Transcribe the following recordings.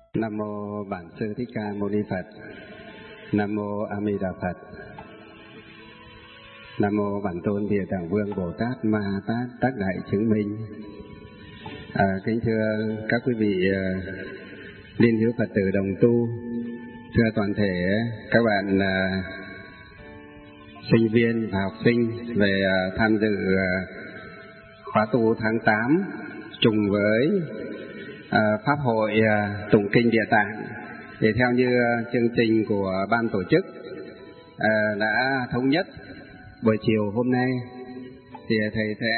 Nam mô Bản Sư Thích Ca Mâu Ni Phật. Nam mô A Di Đà Phật. Nam mô Bản Tôn Địa Tạng Vương Bồ Tát Ma Tát Tác Đại Chứng Minh. Kính thưa các quý vị liên hữu Phật tử đồng tu, thưa toàn thể các bạn sinh viên và học sinh về tham dự khóa tu tháng 8 trùng với Pháp hội Tụng Kinh Địa Tạng. Thì theo như chương trình của ban tổ chức đã thống nhất, buổi chiều hôm nay thì thầy sẽ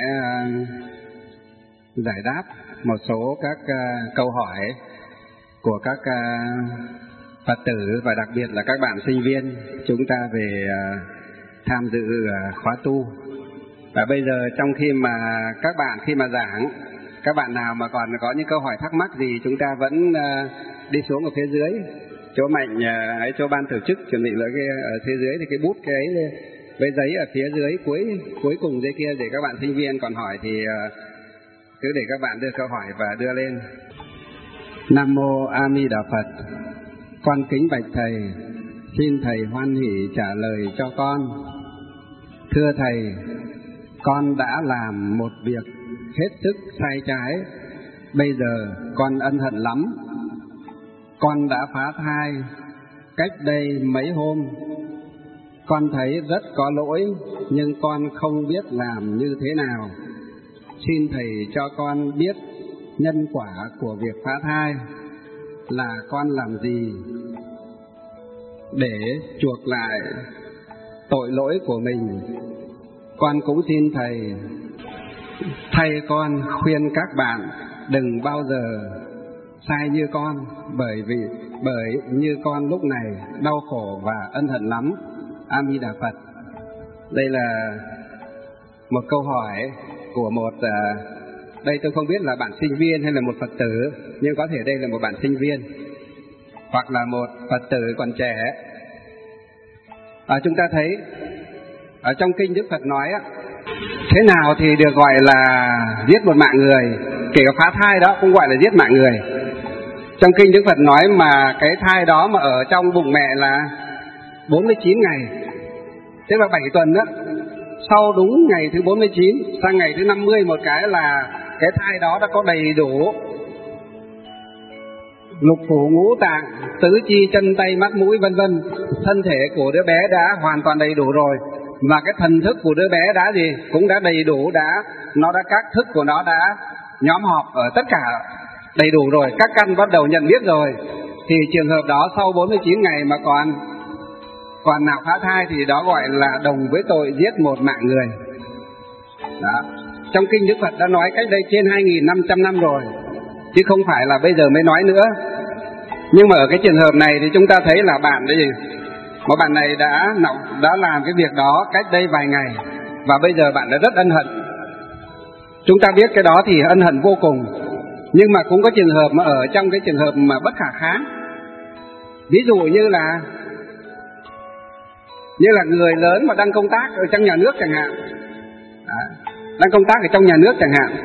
giải đáp một số các câu hỏi của các Phật tử và đặc biệt là các bạn sinh viên chúng ta về tham dự khóa tu. Và bây giờ trong khi mà các bạn giảng, các bạn nào mà còn có những câu hỏi thắc mắc gì, chúng ta vẫn đi xuống ở phía dưới chỗ Mạnh ấy, chỗ ban tổ chức chuẩn bị lại cái ở phía dưới thì cái bút cái ấy với giấy ở phía dưới cuối cùng dưới kia, để các bạn sinh viên còn hỏi thì cứ để các bạn đưa câu hỏi và đưa lên. Nam mô A Di Đà Phật. Con kính bạch thầy, xin thầy hoan hỷ trả lời cho con. Thưa thầy, con đã làm một việc hết sức sai trái, bây giờ con ân hận lắm. Con đã phá thai cách đây mấy hôm. Con thấy rất có lỗi, nhưng con không biết làm như thế nào. Xin thầy cho con biết nhân quả của việc phá thai là con làm gì để chuộc lại tội lỗi của mình. Con cũng xin thầy thay con khuyên các bạn đừng bao giờ sai như con, bởi như con lúc này đau khổ và ân hận lắm. A Di Đà Phật. Đây là một câu hỏi của một đây tôi không biết là bạn sinh viên hay là một Phật tử, nhưng có thể đây là một bạn sinh viên hoặc là một Phật tử còn trẻ. Chúng ta thấy ở trong kinh Đức Phật nói thế nào thì được gọi là giết một mạng người, kể cả phá thai đó cũng gọi là giết mạng người. Trong kinh Đức Phật nói mà cái thai đó mà ở trong bụng mẹ là 49 ngày, thế là 7 tuần đó. Sau đúng ngày thứ 49 sang ngày thứ 50 một cái là cái thai đó đã có đầy đủ lục phủ ngũ tạng, tứ chi chân tay mắt mũi vân vân. Thân thể của đứa bé đã hoàn toàn đầy đủ rồi, và cái thần thức của đứa bé đã gì cũng đã đầy đủ, các thức của nó đã nhóm họp ở tất cả đầy đủ rồi, các căn bắt đầu nhận biết rồi. Thì trường hợp đó sau 49 ngày mà còn nào phá thai thì đó gọi là đồng với tội giết một mạng người. Đó. Trong kinh Đức Phật đã nói cách đây trên 2.500 năm rồi, chứ không phải là bây giờ mới nói nữa. Nhưng mà ở cái trường hợp này thì chúng ta thấy là bạn đấy, một bạn này đã làm cái việc đó cách đây vài ngày, và bây giờ bạn đã rất ân hận. Chúng ta biết cái đó thì ân hận vô cùng. Nhưng mà cũng có trường hợp mà ở trong cái trường hợp mà bất khả kháng. Ví dụ như là người lớn mà đang công tác ở trong nhà nước chẳng hạn, đang công tác ở trong nhà nước chẳng hạn,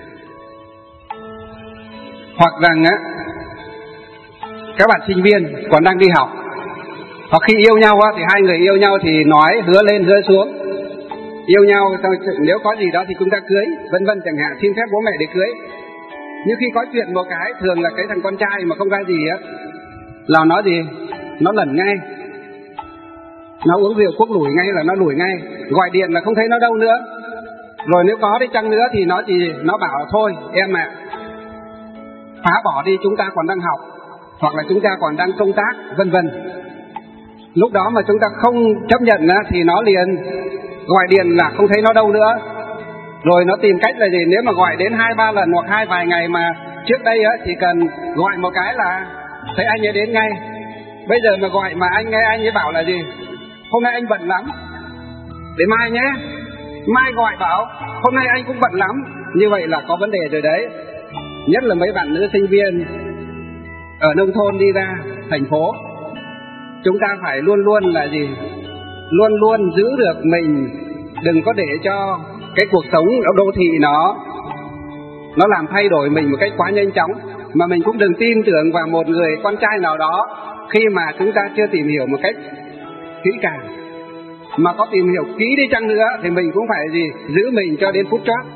hoặc rằng các bạn sinh viên còn đang đi học, hoặc khi yêu nhau thì hai người yêu nhau thì nói hứa lên hứa xuống, yêu nhau nếu có gì đó thì chúng ta cưới vân vân chẳng hạn, xin phép bố mẹ để cưới. Nhưng khi có chuyện một cái, thường là cái thằng con trai mà không ra gì là nó gì, nó lẩn ngay, nó uống rượu cuốc lủi ngay là nó lủi ngay, gọi điện là không thấy nó đâu nữa. Rồi nếu có đi chăng nữa thì nó bảo thôi em ạ, phá bỏ đi, chúng ta còn đang học, hoặc là chúng ta còn đang công tác vân vân. Lúc đó mà chúng ta không chấp nhận thì nó liền gọi điện là không thấy nó đâu nữa. Rồi nó tìm cách là gì, nếu mà gọi đến 2-3 lần hoặc vài ngày mà trước đây thì cần gọi một cái là thấy anh ấy đến ngay. Bây giờ mà gọi mà anh ấy bảo là gì, hôm nay anh bận lắm, để mai nhé. Mai gọi bảo hôm nay anh cũng bận lắm. Như vậy là có vấn đề rồi đấy. Nhất là mấy bạn nữ sinh viên ở nông thôn đi ra thành phố, chúng ta phải luôn luôn là gì, luôn luôn giữ được mình, đừng có để cho cái cuộc sống ở đô thị nó làm thay đổi mình một cách quá nhanh chóng. Mà mình cũng đừng tin tưởng vào một người con trai nào đó khi mà chúng ta chưa tìm hiểu một cách kỹ càng. Mà có tìm hiểu kỹ đi chăng nữa thì mình cũng phải giữ mình cho đến phút chót.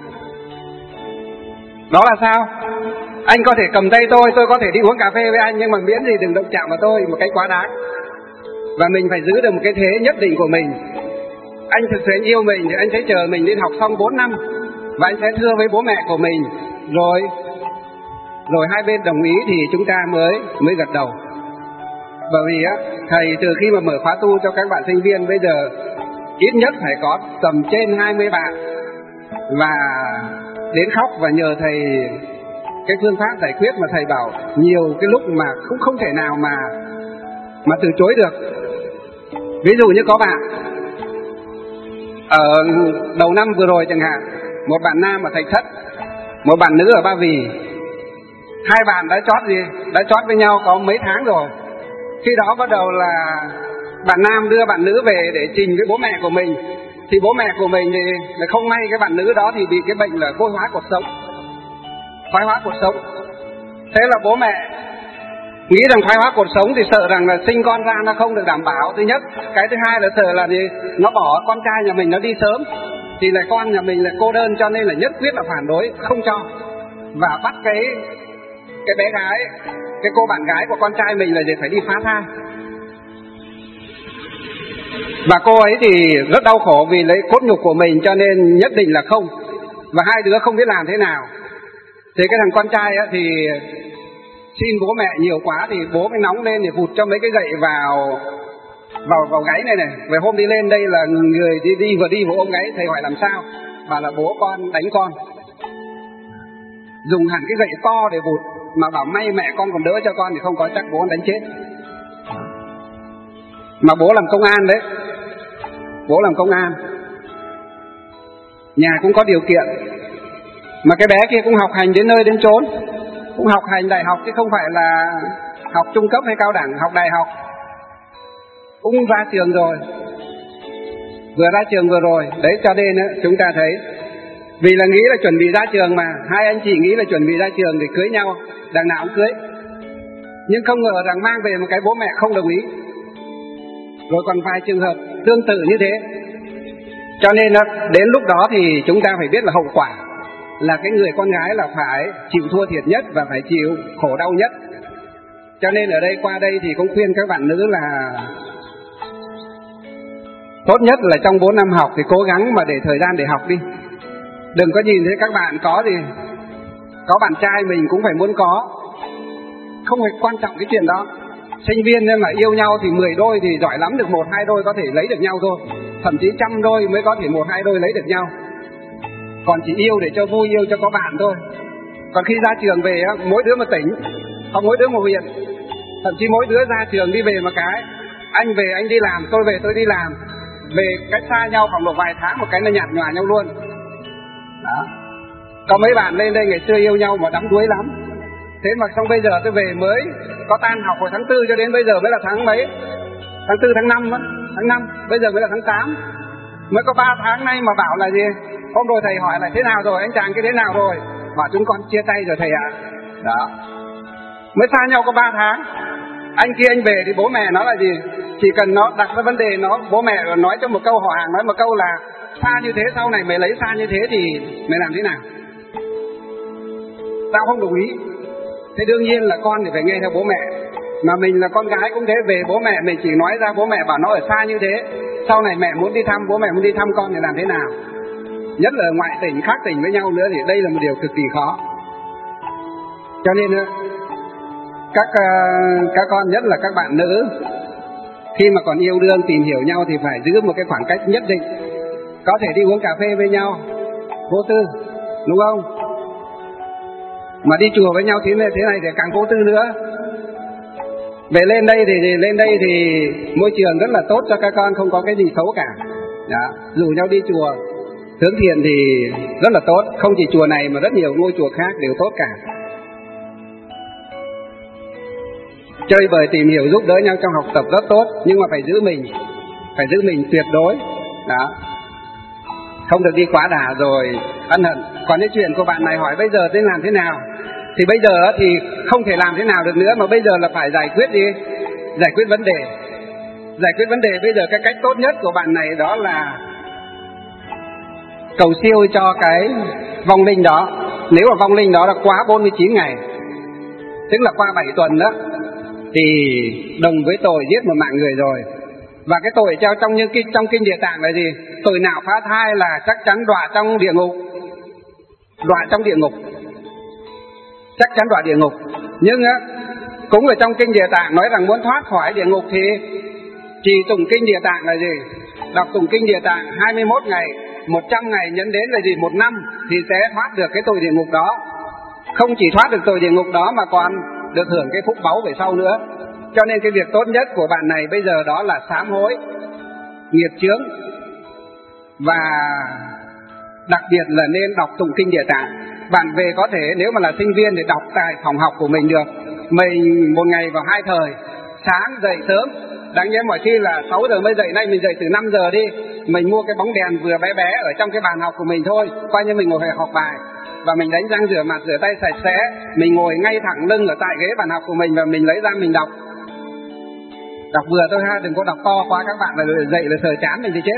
Đó là sao? Anh có thể cầm tay tôi có thể đi uống cà phê với anh, nhưng mà miễn gì đừng động chạm vào tôi một cách quá đáng. Và mình phải giữ được một cái thế nhất định của mình. Anh thực sự anh yêu mình thì anh sẽ chờ mình đến học xong 4 năm và anh sẽ thưa với bố mẹ của mình, rồi hai bên đồng ý thì chúng ta mới gật đầu. Bởi vì thầy từ khi mà mở khóa tu cho các bạn sinh viên bây giờ ít nhất phải có tầm trên 20 bạn, và đến khóc và nhờ thầy cái phương pháp giải quyết mà thầy bảo nhiều cái lúc mà cũng không thể nào mà từ chối được. Ví dụ như có bạn ở đầu năm vừa rồi chẳng hạn, một bạn nam ở Thạch Thất, một bạn nữ ở Ba Vì. Hai bạn đã chót với nhau có mấy tháng rồi. Khi đó bắt đầu là bạn nam đưa bạn nữ về để trình với bố mẹ của mình, thì bố mẹ của mình thì không may cái bạn nữ đó thì bị cái bệnh là vôi hóa cột sống, thoái hóa cột sống. Thế là bố mẹ nghĩ rằng thoái hóa cột sống thì sợ rằng là sinh con ra nó không được đảm bảo, thứ nhất. Cái thứ hai là sợ là nó bỏ con trai nhà mình nó đi sớm thì là con nhà mình là cô đơn, cho nên là nhất quyết là phản đối, không cho. Và bắt cái bé gái, cái cô bạn gái của con trai mình là phải đi phá thai. Và cô ấy thì rất đau khổ vì lấy cốt nhục của mình, cho nên nhất định là không. Và hai đứa không biết làm thế nào. Thì cái thằng con trai thì xin bố mẹ nhiều quá thì bố mới nóng lên thì vụt cho mấy cái gậy vào gáy này. Về hôm đi lên đây là người vừa đi vừa ôm gáy. Thầy hỏi làm sao? Bảo là bố con đánh con, dùng hẳn cái gậy to để vụt. Mà bảo may mẹ con còn đỡ cho con thì không có chắc bố con đánh chết. Mà bố làm công an đấy, bố làm công an, nhà cũng có điều kiện. Mà cái bé kia cũng học hành đến nơi đến chốn, cũng học hành đại học chứ không phải là học trung cấp hay cao đẳng, học đại học. Cũng ra trường rồi, vừa ra trường vừa rồi. Đấy, cho nên chúng ta thấy vì là nghĩ là chuẩn bị ra trường mà, hai anh chị nghĩ là chuẩn bị ra trường để cưới nhau, đằng nào cũng cưới. Nhưng không ngờ rằng mang về một cái bố mẹ không đồng ý. Rồi còn vài trường hợp tương tự như thế. Cho nên đến lúc đó thì chúng ta phải biết là hậu quả là cái người con gái là phải chịu thua thiệt nhất và phải chịu khổ đau nhất. Cho nên ở đây qua đây thì cũng khuyên các bạn nữ là tốt nhất là trong 4 năm học thì cố gắng mà để thời gian để học đi. Đừng có nhìn thấy các bạn có bạn trai mình cũng phải muốn có. Không phải quan trọng cái chuyện đó. Sinh viên nên mà yêu nhau thì 10 đôi thì giỏi lắm được 1-2 đôi có thể lấy được nhau thôi. Thậm chí 100 đôi mới có thể 1-2 đôi lấy được nhau. Còn chỉ yêu để cho vui, yêu cho có bạn thôi. Còn khi ra trường về mỗi đứa một tỉnh, hoặc mỗi đứa một huyện. Thậm chí mỗi đứa ra trường đi về một cái, anh về anh đi làm, tôi về tôi đi làm. Về cách xa nhau khoảng một vài tháng, một cái là nhạt nhòa nhau luôn. Đó. Có mấy bạn lên đây ngày xưa yêu nhau mà đắm đuối lắm. Thế mà xong bây giờ tôi về mới có tan học hồi tháng 4 cho đến bây giờ mới là tháng mấy? Tháng 4, tháng 5 đó. Tháng 5, bây giờ mới là tháng 8. Mới có 3 tháng nay mà bảo là gì? Hôm rồi thầy hỏi là thế nào rồi, anh chàng kia thế nào rồi? Bảo chúng con chia tay rồi thầy ạ. Đó. Mới xa nhau có 3 tháng. Anh kia anh về thì bố mẹ nói là gì? Chỉ cần nó đặt ra vấn đề bố mẹ nói cho một câu, họ hàng nói một câu là xa như thế, sau này mày lấy xa như thế thì mày làm thế nào? Tao không đồng ý. Thế đương nhiên là con thì phải nghe theo bố mẹ. Mà mình là con gái cũng thế, về bố mẹ mình chỉ nói ra bố mẹ bảo nó ở xa như thế, sau này mẹ muốn đi thăm, bố mẹ muốn đi thăm con thì làm thế nào? Nhất là ngoại tỉnh, khác tỉnh với nhau nữa thì đây là một điều cực kỳ khó. Cho nên các con, nhất là các bạn nữ, khi mà còn yêu đương tìm hiểu nhau thì phải giữ một cái khoảng cách nhất định. Có thể đi uống cà phê với nhau vô tư, đúng không? Mà đi chùa với nhau thế này thì càng vô tư nữa. Về lên đây thì môi trường rất là tốt cho các con, không có cái gì xấu cả. Đó, rủ nhau đi chùa hướng thiện thì rất là tốt. Không chỉ chùa này mà rất nhiều ngôi chùa khác đều tốt cả. Chơi bời tìm hiểu giúp đỡ nhau trong học tập rất tốt, nhưng mà phải giữ mình tuyệt đối. Đó, không được đi quá đà rồi ân hận. Còn cái chuyện của bạn này hỏi bây giờ tên làm thế nào Thì bây giờ thì không thể làm thế nào được nữa, mà bây giờ là phải giải quyết đi, giải quyết vấn đề. Giải quyết vấn đề bây giờ cái cách tốt nhất của bạn này đó là cầu siêu cho cái vong linh đó. Nếu mà vong linh đó là quá 49 ngày, tức là qua 7 tuần đó, thì đồng với tội giết một mạng người rồi. Và cái tội treo trong kinh Địa Tạng là gì? Tội nào phá thai là chắc chắn đọa trong địa ngục. Đọa trong địa ngục, chắc chắn đọa địa ngục. Nhưng á, cũng ở trong kinh Địa Tạng nói rằng muốn thoát khỏi địa ngục thì trì tụng kinh Địa Tạng là gì? Đọc tụng kinh Địa Tạng 21 ngày, 100 ngày nhân đến là gì? 1 năm thì sẽ thoát được cái tội địa ngục đó. Không chỉ thoát được tội địa ngục đó mà còn được hưởng cái phúc báu về sau nữa. Cho nên cái việc tốt nhất của bạn này bây giờ đó là sám hối nghiệp chướng, và đặc biệt là nên đọc tụng kinh Địa Tạng. Bạn về có thể nếu mà là sinh viên thì đọc tại phòng học của mình được. Mình một ngày vào 2 thời, sáng dậy sớm, đáng nhẽ mọi khi là 6 giờ mới dậy, nay mình dậy từ 5 giờ đi. Mình mua cái bóng đèn vừa bé bé ở trong cái bàn học của mình thôi, coi như mình ngồi học bài. Và mình đánh răng rửa mặt rửa tay sạch sẽ, mình ngồi ngay thẳng lưng ở tại ghế bàn học của mình và mình lấy ra mình đọc. Đọc vừa thôi ha, đừng có đọc to quá các bạn là dậy là sờ chán mình thì chết.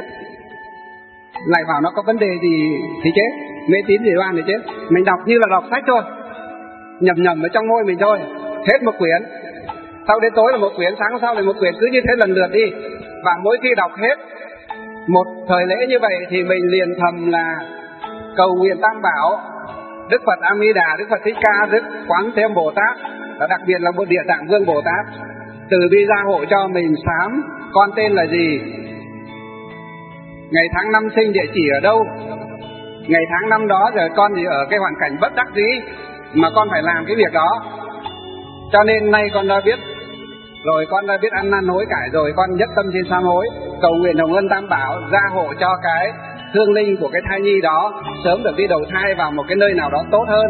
Lại bảo nó có vấn đề gì thì chết, mê tín dị đoan thì chết. Mình đọc như là đọc sách thôi, nhầm ở trong môi mình thôi. Hết một quyển, sau đến tối là một quyển, sáng hôm sau là một quyển, cứ như thế lần lượt đi. Và mỗi khi đọc hết một thời lễ như vậy thì mình liền thầm là cầu nguyện Tam Bảo, Đức Phật A Di Đà, Đức Phật Thích Ca, Đức Quán Thế Âm Bồ Tát, và đặc biệt là một Địa Tạng Vương Bồ Tát từ bi gia hộ cho mình. Sám con tên là gì, ngày tháng năm sinh, địa chỉ ở đâu, ngày tháng năm đó rồi con gì ở cái hoàn cảnh bất đắc dĩ mà con phải làm cái việc đó. Cho nên nay con đã biết rồi, con đã biết ăn năn hối cải rồi, con nhất tâm trên sám hối, cầu nguyện Hồng Ân Tam Bảo gia hộ cho cái thương linh của cái thai nhi đó sớm được đi đầu thai vào một cái nơi nào đó tốt hơn.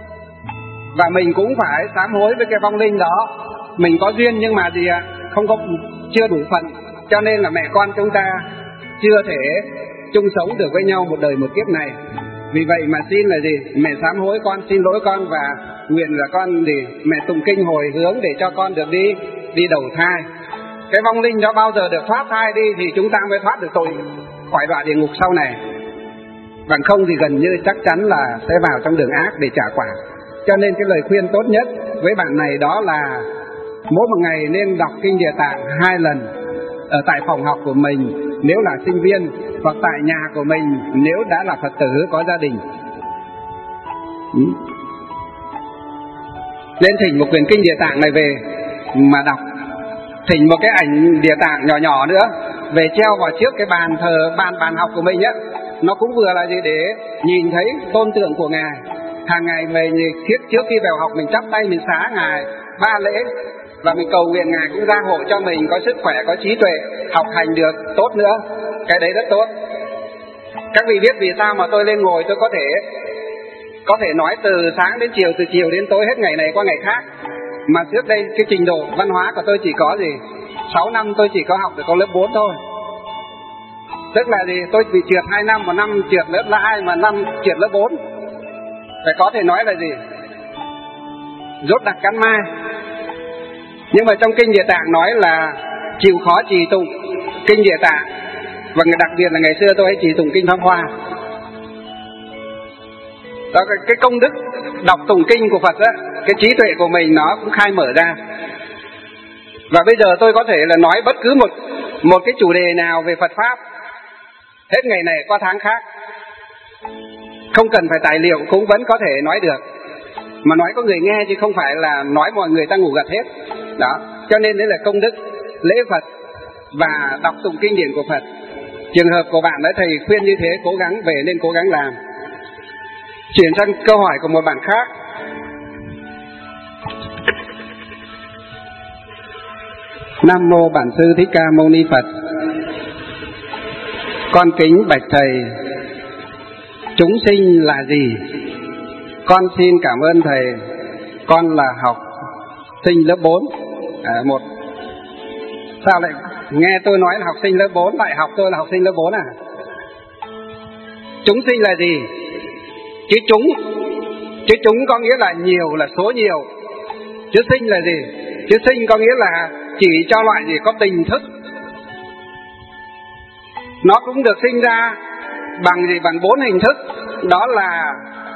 Và mình cũng phải sám hối với cái vong linh đó. Mình có duyên nhưng mà gì ạ, chưa đủ phận, cho nên là mẹ con chúng ta chưa thể chung sống được với nhau một đời một kiếp này. Vì vậy mà xin là gì, mẹ sám hối con, xin lỗi con, và nguyện là con gì mẹ tụng kinh hồi hướng để cho con được đi đầu thai. Cái vong linh đó bao giờ được thoát thai đi thì chúng ta mới thoát được tội khỏi đọa địa ngục sau này. Bằng không thì gần như chắc chắn là sẽ vào trong đường ác để trả quả. Cho nên cái lời khuyên tốt nhất với bạn này đó là mỗi một ngày nên đọc kinh Địa Tạng 2 lần ở tại phòng học của mình nếu là sinh viên, hoặc tại nhà của mình nếu đã là Phật tử có gia đình. Nên thỉnh một quyển kinh Địa Tạng này về mà đọc, thỉnh một cái ảnh Địa Tạng nhỏ nhỏ nữa về treo vào trước cái bàn thờ, bàn học của mình á. Nó cũng vừa là gì để nhìn thấy tôn tượng của Ngài. Hàng ngày mình trước khi vào học mình chắp tay mình xá Ngài 3 lễ, và mình cầu nguyện Ngài cũng gia hộ cho mình có sức khỏe, có trí tuệ, học hành được tốt nữa. Cái đấy rất tốt. Các vị biết vì sao mà tôi lên ngồi tôi có thể nói từ sáng đến chiều, từ chiều đến tối hết ngày này qua ngày khác. Mà trước đây cái trình độ văn hóa của tôi chỉ có gì 6 năm tôi chỉ có học được có lớp 4 thôi. Tức là gì, tôi bị trượt 2 năm, một năm trượt lớp 2 mà năm trượt lớp 4. Phải có thể nói là gì, rốt đặc cắn mai. Nhưng mà trong kinh Địa Tạng nói là chịu khó trì tụng kinh Địa Tạng, và đặc biệt là ngày xưa tôi hay trì tụng kinh Pháp Hoa. Đó, cái công đức đọc tụng kinh của Phật á, cái trí tuệ của mình nó cũng khai mở ra. Và bây giờ tôi có thể là nói bất cứ một cái chủ đề nào về Phật Pháp, hết ngày này qua tháng khác, không cần phải tài liệu cũng vẫn có thể nói được. Mà nói có người nghe chứ không phải là nói mọi người ta ngủ gật hết. Đó, cho nên đấy là công đức lễ Phật và đọc tụng kinh điển của Phật. Trường hợp của bạn đã thầy khuyên như thế, cố gắng về nên cố gắng làm. Chuyển sang câu hỏi của một bạn khác. Nam mô Bản Sư Thích Ca Mâu Ni Phật. Con kính bạch thầy, chúng sinh là gì? Con xin cảm ơn thầy. Con là học sinh lớp 4. Một sao lại nghe tôi nói là học sinh lớp 4 lại học tôi là học sinh lớp 4 à? Chúng sinh là gì? Chứ chúng Chữ chúng có nghĩa là nhiều, là số nhiều. Chữ sinh là gì? Chữ sinh có nghĩa là chỉ cho loại gì có tình thức. Nó cũng được sinh ra bằng gì? Bằng 4 hình thức. Đó là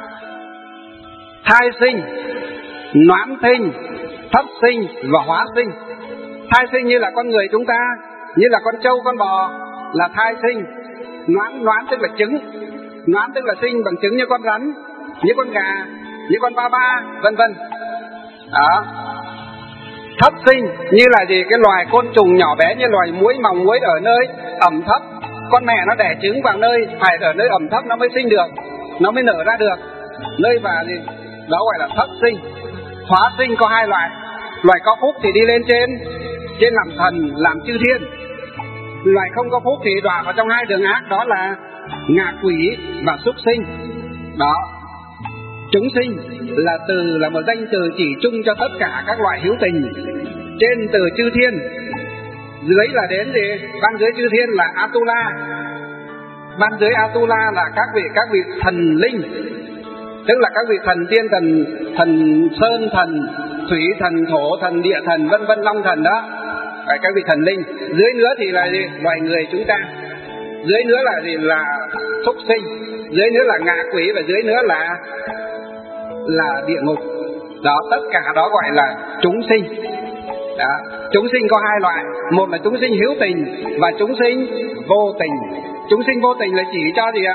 thai sinh, noãn sinh, thất sinh và hóa sinh. Thai sinh như là con người chúng ta, như là con trâu, con bò là thai sinh. Noãn tức là trứng. Noãn tức là sinh bằng trứng như con rắn, như con gà, như con ba, vân vân. Đó. Thất sinh như là gì? Cái loài côn trùng nhỏ bé như loài muỗi, mòng muỗi ở nơi ẩm thấp. Con mẹ nó đẻ trứng vào nơi phải ở nơi ẩm thấp nó mới sinh được, nó mới nở ra được. Nơi và gì? Đó gọi là thất sinh. Hóa sinh có 2 loại. Loài có phúc thì đi lên trên làm thần, làm chư thiên. Loài không có phúc thì đọa vào trong 2 đường ác, đó là ngạ quỷ và súc sinh. Đó. Chúng sinh là một danh từ chỉ chung cho tất cả các loại hữu tình. Trên từ chư thiên, dưới là đến gì? Ban dưới chư thiên là Atula. Ban dưới Atula là các vị thần linh, tức là các vị thần tiên, thần sơn, thần thủy, thần thổ, thần địa thần, vân vân, long thần đó. Phải các vị thần linh. Dưới nữa thì là gì? Loài người chúng ta. Dưới nữa là gì? Là súc sinh. Dưới nữa là ngạ quỷ, và dưới nữa là địa ngục. Đó, tất cả đó gọi là chúng sinh. Đó. Chúng sinh có 2 loại. Một là chúng sinh hữu tình và chúng sinh vô tình. Chúng sinh vô tình là chỉ cho gì ạ?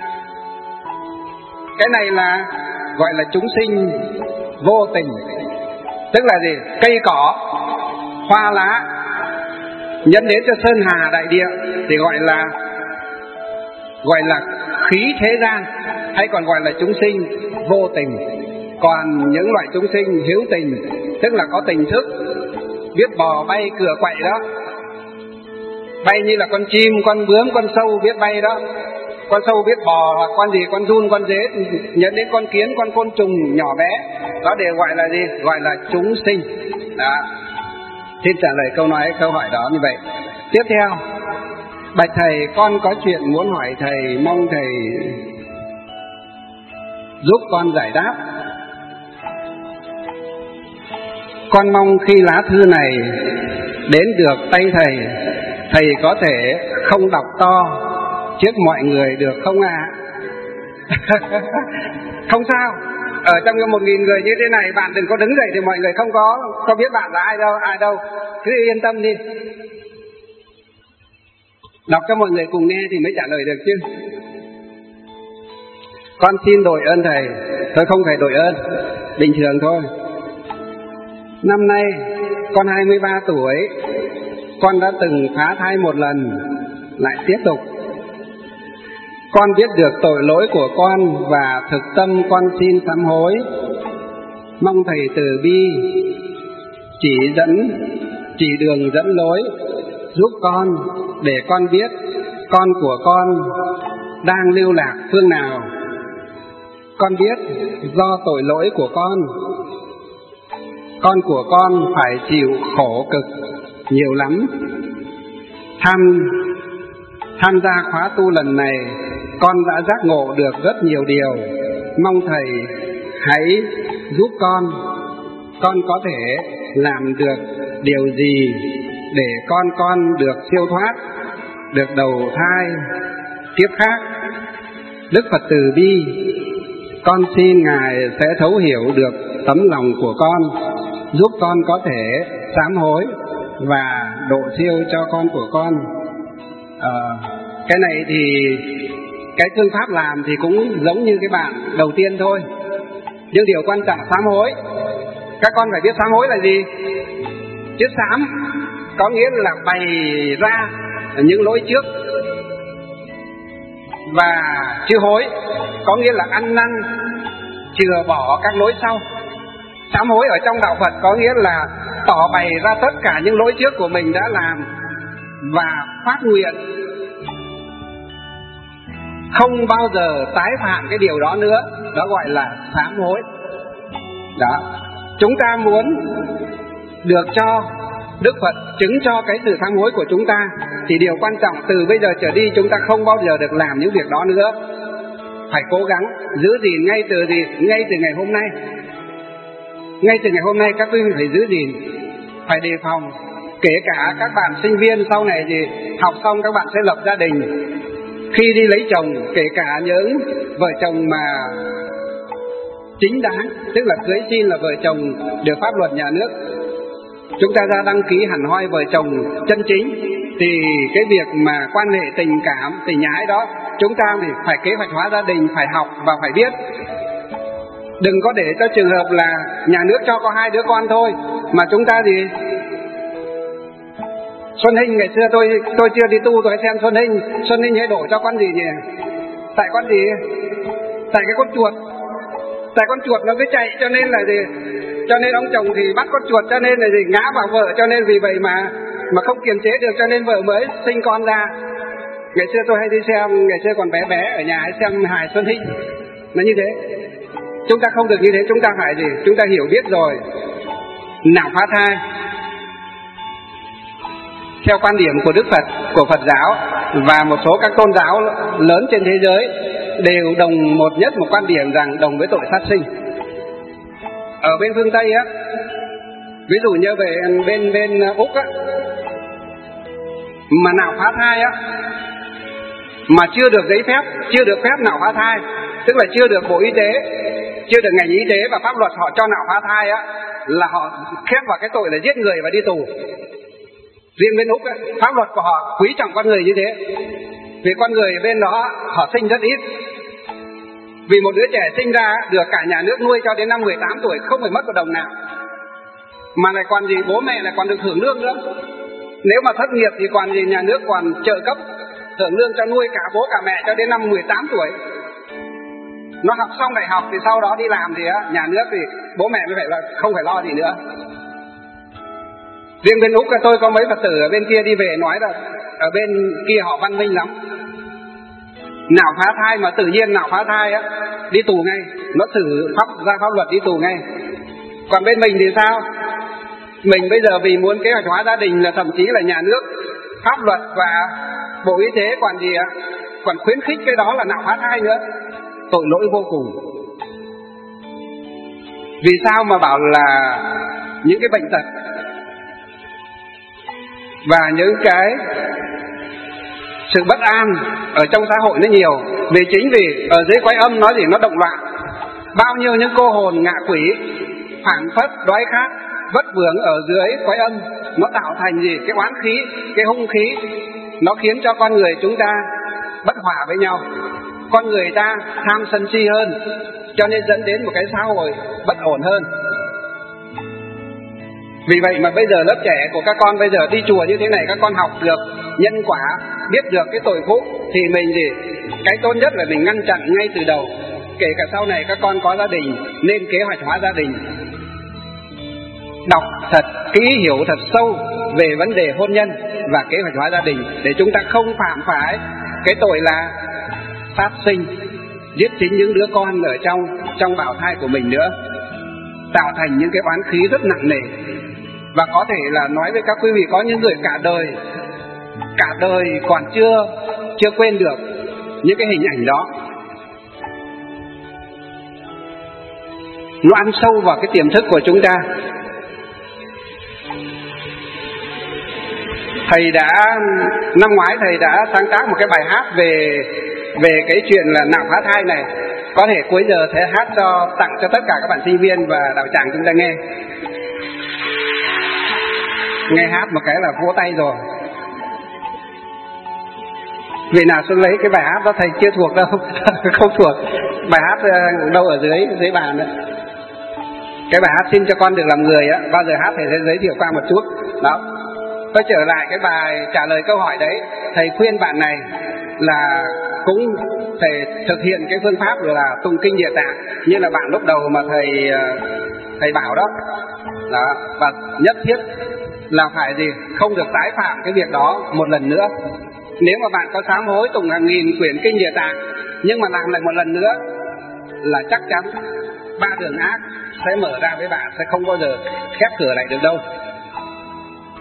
Cái này là gọi là chúng sinh vô tình. Tức là gì? Cây cỏ, hoa lá, nhân đến cho sơn hà đại địa thì gọi là khí thế gian, hay còn gọi là chúng sinh vô tình. Còn những loại chúng sinh hữu tình, tức là có tình thức, biết bò bay cửa quậy đó, bay như là con chim, con bướm, con sâu biết bay đó. Con sâu biết bò, hoặc con gì, con giun, con dế, nhấn đến con kiến, con côn trùng nhỏ bé, đó đều gọi là gì? Gọi là chúng sinh. Đó. Xin trả lời câu hỏi đó như vậy. Tiếp theo, bạch thầy, con có chuyện muốn hỏi thầy, mong thầy giúp con giải đáp. Con mong khi lá thư này đến được tay thầy có thể không đọc to trước mọi người được không ạ? Không sao. Ở trong 1.000 người như thế này, bạn đừng có đứng dậy thì mọi người không có biết bạn là ai đâu. Cứ yên tâm đi. Đọc cho mọi người cùng nghe thì mới trả lời được chứ. Con xin đội ơn thầy. Thôi không phải đội ơn, bình thường thôi. Năm nay con 23 tuổi. Con đã từng phá thai 1 lần, lại tiếp tục. Con biết được tội lỗi của con và thực tâm con xin sám hối. Mong thầy từ bi chỉ đường dẫn lối giúp con, để con biết con của con đang lưu lạc phương nào. Con biết do tội lỗi của con của con phải chịu khổ cực nhiều lắm. Tham gia khóa tu lần này, con đã giác ngộ được rất nhiều điều. Mong thầy hãy giúp con có thể làm được điều gì để con được siêu thoát, được đầu thai kiếp khác. Đức Phật từ bi, con xin Ngài sẽ thấu hiểu được tấm lòng của con, giúp con có thể sám hối và độ siêu cho con của con. Cái này thì cái phương pháp làm thì cũng giống như cái bạn đầu tiên thôi, nhưng điều quan trọng sám hối. Các con phải biết sám hối là gì. Chữ sám có nghĩa là bày ra những lỗi trước, và chữ hối có nghĩa là ăn năn chừa bỏ các lỗi sau. Sám hối ở trong đạo Phật có nghĩa là tỏ bày ra tất cả những lỗi trước của mình đã làm và phát nguyện không bao giờ tái phạm cái điều đó nữa. Đó gọi là sám hối. Đó. Chúng ta muốn được cho Đức Phật chứng cho cái sự sám hối của chúng ta, thì điều quan trọng từ bây giờ trở đi chúng ta không bao giờ được làm những việc đó nữa. phải cố gắng giữ gìn ngay từ ngày hôm nay. Ngay từ ngày hôm nay các quý vị phải giữ gìn, phải đề phòng. Kể cả các bạn sinh viên sau này thì học xong các bạn sẽ lập gia đình. Khi đi lấy chồng, kể cả những vợ chồng mà chính đáng, tức là cưới xin là vợ chồng được pháp luật nhà nước, chúng ta ra đăng ký hẳn hoi vợ chồng chân chính, thì cái việc mà quan hệ tình cảm, tình ái đó, chúng ta thì phải kế hoạch hóa gia đình, phải học và phải biết. Đừng có để cho trường hợp là nhà nước cho có 2 đứa con thôi mà chúng ta thì Xuân Hinh, ngày xưa tôi chưa đi tu, tôi xem Xuân Hinh ấy đổ cho con gì nhỉ? Tại con gì? Tại cái con chuột. Tại con chuột nó mới chạy, cho nên là gì? Cho nên ông chồng thì bắt con chuột, cho nên là gì? Ngã vào vợ, cho nên vì vậy mà không kiềm chế được, cho nên vợ mới sinh con ra. Ngày xưa tôi hay đi xem, ngày xưa còn bé bé ở nhà hay xem hài Xuân Hinh, nó như thế. Chúng ta không được như thế, chúng ta phải gì? Chúng ta hiểu biết rồi. Nạo phá thai theo quan điểm của Đức Phật, của Phật giáo và một số các tôn giáo lớn trên thế giới đều đồng một quan điểm rằng đồng với tội sát sinh. Ở bên phương Tây á, ví dụ như về bên Úc á, mà nạo phá thai á, mà chưa được giấy phép, chưa được phép nạo phá thai, tức là chưa được Bộ Y tế, chưa được ngành y tế và pháp luật họ cho nạo phá thai á, là họ khép vào cái tội là giết người và đi tù. Riêng bên Úc ấy, pháp luật của họ quý trọng con người như thế. Vì con người ở bên đó họ sinh rất ít. Vì một đứa trẻ sinh ra được cả nhà nước nuôi cho đến năm 18 tuổi, không phải mất một đồng nào, mà lại còn gì, bố mẹ lại còn được hưởng lương nữa. Nếu mà thất nghiệp thì còn gì, nhà nước còn trợ cấp hưởng lương cho nuôi cả bố cả mẹ cho đến năm 18 tuổi. Nó học xong đại học thì sau đó đi làm thì nhà nước thì bố mẹ mới không phải lo gì nữa. Riêng bên Úc tôi có mấy Phật tử ở bên kia đi về nói là ở bên kia họ văn minh lắm. Nạo phá thai mà tự nhiên nạo phá thai á, đi tù ngay, nó xử ra pháp luật đi tù ngay. Còn bên mình thì sao? Mình bây giờ vì muốn kế hoạch hóa gia đình là thậm chí là nhà nước, pháp luật và Bộ Y tế còn gì ạ? Còn khuyến khích cái đó là nạo phá thai nữa. Tội lỗi vô cùng. Vì sao mà bảo là những cái bệnh tật và những cái sự bất an ở trong xã hội nó nhiều? Vì chính vì ở dưới quái âm nói gì, nó động loạn. Bao nhiêu những cô hồn ngạ quỷ phảng phất đói khát vất vưởng ở dưới quái âm, nó tạo thành gì? Cái oán khí, cái hung khí, nó khiến cho con người chúng ta bất hòa với nhau. Con người ta tham sân si hơn, cho nên dẫn đến một cái xã hội bất ổn hơn. Vì vậy mà bây giờ lớp trẻ của các con bây giờ đi chùa như thế này, các con học được nhân quả, biết được cái tội phúc, thì mình gì? Cái tốt nhất là mình ngăn chặn ngay từ đầu. Kể cả sau này các con có gia đình, nên kế hoạch hóa gia đình. Đọc thật kỹ, hiểu thật sâu về vấn đề hôn nhân và kế hoạch hóa gia đình, để chúng ta không phạm phải cái tội là sát sinh, giết chính những đứa con ở trong bào thai của mình nữa, tạo thành những cái oán khí rất nặng nề. Và có thể là nói với các quý vị, có những người cả đời còn chưa quên được những cái hình ảnh đó. Nó ăn sâu vào cái tiềm thức của chúng ta. Năm ngoái thầy đã sáng tác một cái bài hát về cái chuyện là nạo phá thai này. Có thể cuối giờ sẽ hát tặng cho tất cả các bạn sinh viên và đạo tràng chúng ta nghe. Nghe hát một cái là vỗ tay rồi. Vì nào Xuân lấy cái bài hát đó thầy chưa thuộc đâu. Không thuộc. Bài hát đâu ở dưới bàn đó. Cái bài hát Xin Cho Con Được Làm Người á, bao giờ hát thầy sẽ giới thiệu qua một chút. Đó. Tôi trở lại cái bài trả lời câu hỏi đấy. Thầy khuyên bạn này là cũng thầy thực hiện cái phương pháp là tụng kinh Địa Tạng, như là bạn lúc đầu mà thầy bảo đó. Đó. Và nhất thiết là phải gì? Không được tái phạm cái việc đó một lần nữa. Nếu mà bạn có sám hối tụng hàng nghìn quyển kinh Địa Tạng, nhưng mà làm lại một lần nữa là chắc chắn 3 đường ác sẽ mở ra với bạn, sẽ không bao giờ khép cửa lại được đâu.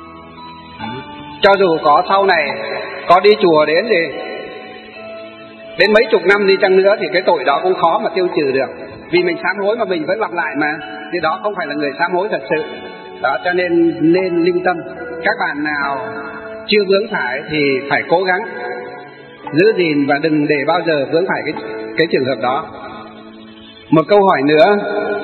Cho dù có sau này có đi chùa đến thì đến mấy chục năm đi chăng nữa thì cái tội đó cũng khó mà tiêu trừ được, vì mình sám hối mà mình vẫn lặp lại mà, thì đó không phải là người sám hối thật sự. Đó, cho nên nên lưu tâm. Các bạn nào chưa vướng phải thì phải cố gắng giữ gìn và đừng để bao giờ vướng phải cái trường hợp đó. Một câu hỏi nữa,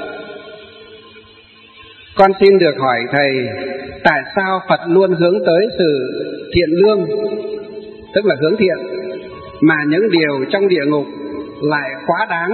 con xin được hỏi thầy, tại sao Phật luôn hướng tới sự thiện lương, tức là hướng thiện, mà những điều trong địa ngục lại quá đáng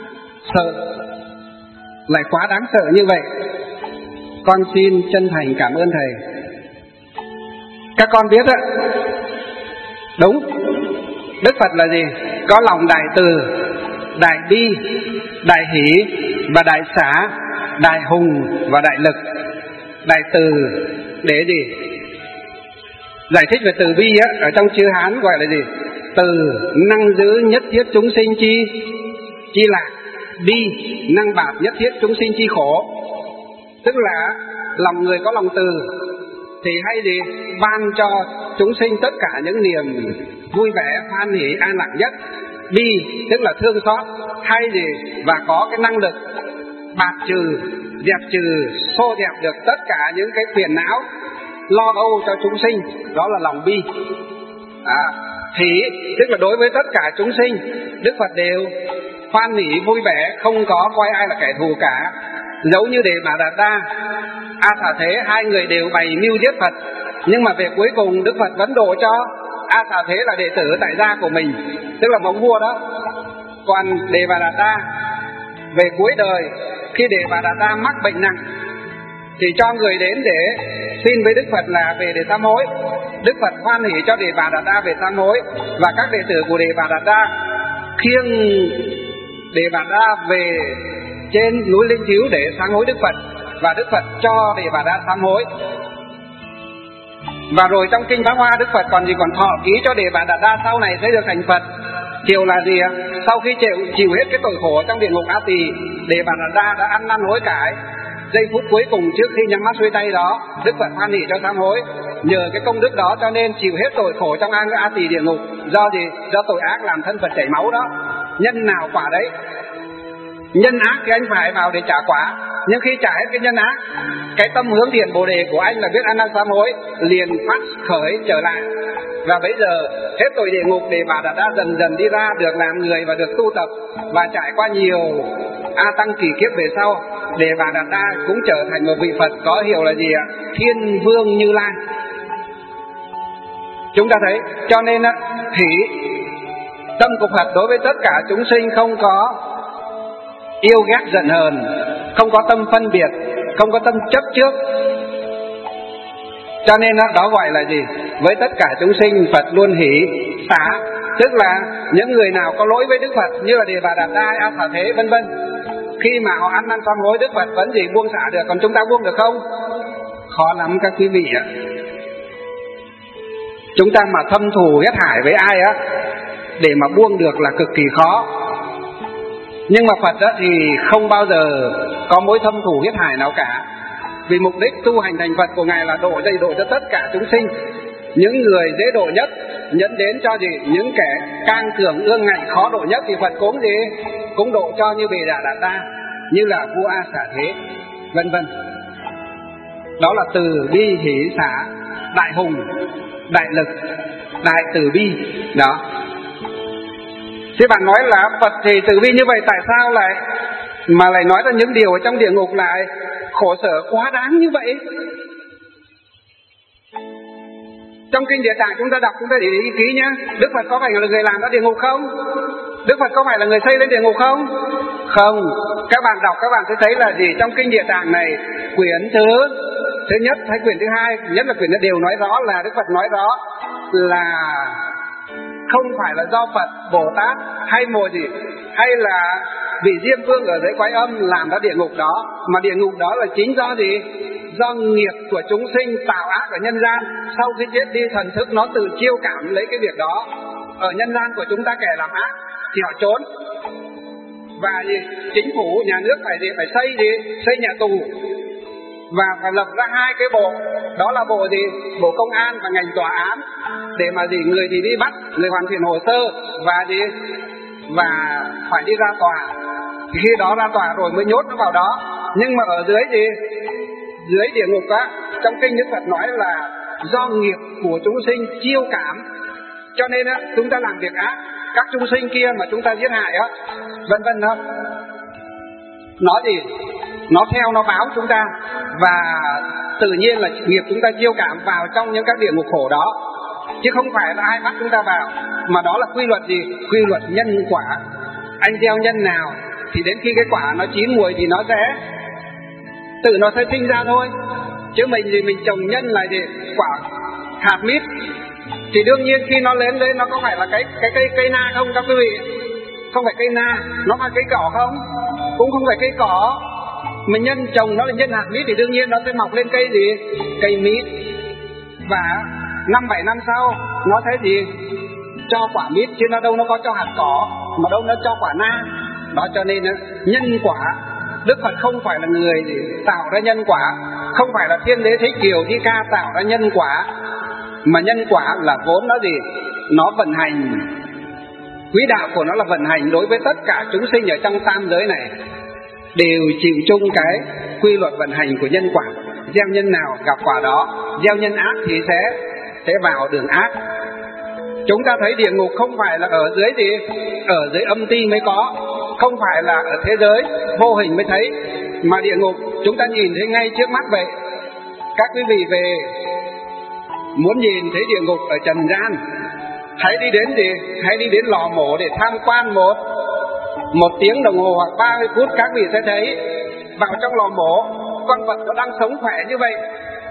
sợ như vậy? Con xin chân thành cảm ơn thầy. Các con biết á, đúng, Đức Phật là gì? Có lòng đại từ, đại bi, đại hỷ và đại xả, đại hùng và đại lực. Đại từ để gì? Giải thích về từ bi á, ở trong chữ Hán gọi là gì? Từ năng giữ nhất thiết chúng sinh chi lạc, bi năng bạt nhất thiết chúng sinh chi khổ. Tức là lòng người có lòng từ thì hay gì? Ban cho chúng sinh tất cả những niềm vui vẻ, hoan hỷ, an lạc nhất. Bi tức là thương xót, hay gì? Và có cái năng lực bạt trừ, dẹp trừ, xô dẹp được tất cả những cái phiền não, lo âu cho chúng sinh. Đó là lòng bi. Hỷ tức là đối với tất cả chúng sinh, Đức Phật đều hoan hỷ vui vẻ, không có coi ai là kẻ thù cả. Giống như Đề Bà Đạt Đa, A Xà Thế, hai người đều bày mưu giết Phật, nhưng mà về cuối cùng Đức Phật vẫn độ cho A Xà Thế là đệ tử tại gia của mình, tức là mẫu vua đó. Còn Đề Bà Đạt Đa về cuối đời, khi Đề Bà Đạt Đa mắc bệnh nặng thì cho người đến để xin với Đức Phật là về để sám hối. Đức Phật hoan hỷ cho Đề Bà Đạt Đa về sám hối, và các đệ tử của Đề Bà Đạt Đa khiêng Đề Bà Đạt Đa về trên núi Linh Chiếu để sám hối Đức Phật, và Đức Phật cho Đề Bà Đạt Đa sám hối. Và rồi trong kinh Pháp Hoa, Đức Phật còn thọ ký cho Đề Bà Đạt Đa sau này sẽ được thành Phật. Kiểu là gì ạ? Sau khi chịu hết cái tội khổ trong địa ngục A Tỳ, Đề Bà Đạt Đa đã ăn năn hối cải. Giây phút cuối cùng trước khi nhắm mắt xuôi tay đó, Đức Phật hoan hỷ cho sám hối. Nhờ cái công đức đó cho nên chịu hết tội khổ trong A Tỳ địa ngục. Do gì? Do tội ác làm thân Phật chảy máu đó. Nhân nào quả đấy. Nhân ác thì anh phải vào để trả quả, nhưng khi trả hết cái nhân ác, cái tâm hướng thiện Bồ đề của anh là biết ăn năn sám hối, liền phát khởi trở lại. Và bây giờ hết tội địa ngục, Đề Bà Đạt Đa dần dần đi ra, được làm người và được tu tập, và trải qua nhiều A Tăng kỳ kiếp về sau, Đề Bà Đạt Đa cũng trở thành một vị Phật có hiệu là gì ạ? Thiên Vương Như Lai. Chúng ta thấy, cho nên hỷ tâm của Phật đối với tất cả chúng sinh không có yêu ghét giận hờn, không có tâm phân biệt, không có tâm chấp trước. Cho nên đó gọi là gì? Với tất cả chúng sinh Phật luôn hỷ xả, tức là những người nào có lỗi với Đức Phật như là Đề Bà Đạt Đa, A Xà Thế vân vân, khi mà họ ăn năn sám hối, Đức Phật vẫn gì? Buông xả được. Còn chúng ta buông được không? Khó lắm các quý vị ạ. Chúng ta mà thâm thù ghét hại với ai á, để mà buông được là cực kỳ khó. Nhưng mà Phật đó thì không bao giờ có mối thâm thù ghét hại nào cả. Vì mục đích tu hành thành Phật của Ngài là độ cho tất cả chúng sinh. Những người dễ độ nhất nhẫn đến cho gì? Những kẻ can cường ương ngạnh khó độ nhất thì Phật cũng gì? Cũng độ cho, như Đề Bà Đạt Đa, như là vua A Xà Thế vân vân. Đó là từ bi hỷ xả, đại hùng, đại lực, đại từ bi. Đó. Thế bạn nói là Phật thì từ bi như vậy, tại sao lại nói ra những điều ở trong địa ngục lại khổ sở quá đáng như vậy? Trong kinh Địa Tạng chúng ta đọc, chúng ta để ý kỹ nhé. Đức Phật có phải là người làm ra địa ngục không? Đức Phật có phải là người xây lên địa ngục không? Không. Các bạn đọc các bạn sẽ thấy là gì? Trong kinh Địa Tạng này, quyển thứ nhất hay quyển thứ hai, nhất là quyển đều nói rõ là Đức Phật nói rõ là không phải là do Phật, Bồ Tát hay hay là vị Diêm Vương ở dưới Quái Âm làm ra địa ngục đó, mà địa ngục đó là chính do gì? Do nghiệp của chúng sinh tạo ác ở nhân gian. Sau khi chết đi, thần thức nó tự chiêu cảm lấy cái việc đó. Ở nhân gian của chúng ta kẻ làm ác thì họ trốn, và chính phủ nhà nước phải xây nhà tù và phải lập ra 2 cái bộ. Đó là bộ gì? Bộ công an và ngành tòa án, để mà gì? Người thì đi bắt, người hoàn thiện hồ sơ và gì? Và phải đi ra tòa. Khi đó ra tòa rồi mới nhốt nó vào đó. Nhưng mà ở dưới gì? Dưới địa ngục á, trong kinh Đức Phật nói là do nghiệp của chúng sinh chiêu cảm, cho nên á chúng ta làm việc ác. Các chúng sinh kia mà chúng ta giết hại á, vân vân đó, nó gì? Nó theo nó báo chúng ta, và tự nhiên là nghiệp chúng ta chiêu cảm vào trong những các địa ngục khổ đó, chứ không phải là ai bắt chúng ta vào, mà đó là quy luật gì? Quy luật nhân quả. Anh gieo nhân nào thì đến khi cái quả nó chín mùi thì nó sẽ tự nó sẽ sinh ra thôi. Chứ mình thì mình trồng nhân là gì? Quả hạt mít, thì đương nhiên khi nó lớn lên nó có phải là cái cây na không các quý vị? Không phải cây na. Nó phải cây cỏ không? Cũng không phải cây cỏ. Mình nhân trồng nó là nhân hạt mít thì đương nhiên nó sẽ mọc lên cây gì? Cây mít. Và 5-7 năm sau nó sẽ gì? Cho quả mít, chứ nó đâu nó có cho hạt cỏ, mà đâu nó cho quả na. Đó, cho nên nhân quả, Đức Phật không phải là người tạo ra nhân quả, không phải là Thiên Đế Thích Kiều Di Ca tạo ra nhân quả, mà nhân quả là vốn nó gì? Nó vận hành. Quỹ đạo của nó là vận hành đối với tất cả chúng sinh ở trong tam giới này, đều chịu chung cái quy luật vận hành của nhân quả. Gieo nhân nào gặp quả đó. Gieo nhân ác thì sẽ vào đường ác. Chúng ta thấy địa ngục không phải là ở dưới gì? Ở dưới âm ti mới có, không phải là ở thế giới vô hình mới thấy, mà địa ngục chúng ta nhìn thấy ngay trước mắt vậy. Các quý vị về muốn nhìn thấy địa ngục ở trần gian, hãy đi đến gì? Hãy đi đến lò mổ để tham quan một tiếng đồng hồ hoặc 30 phút, các vị sẽ thấy vào trong lò mổ con vật nó đang sống khỏe như vậy,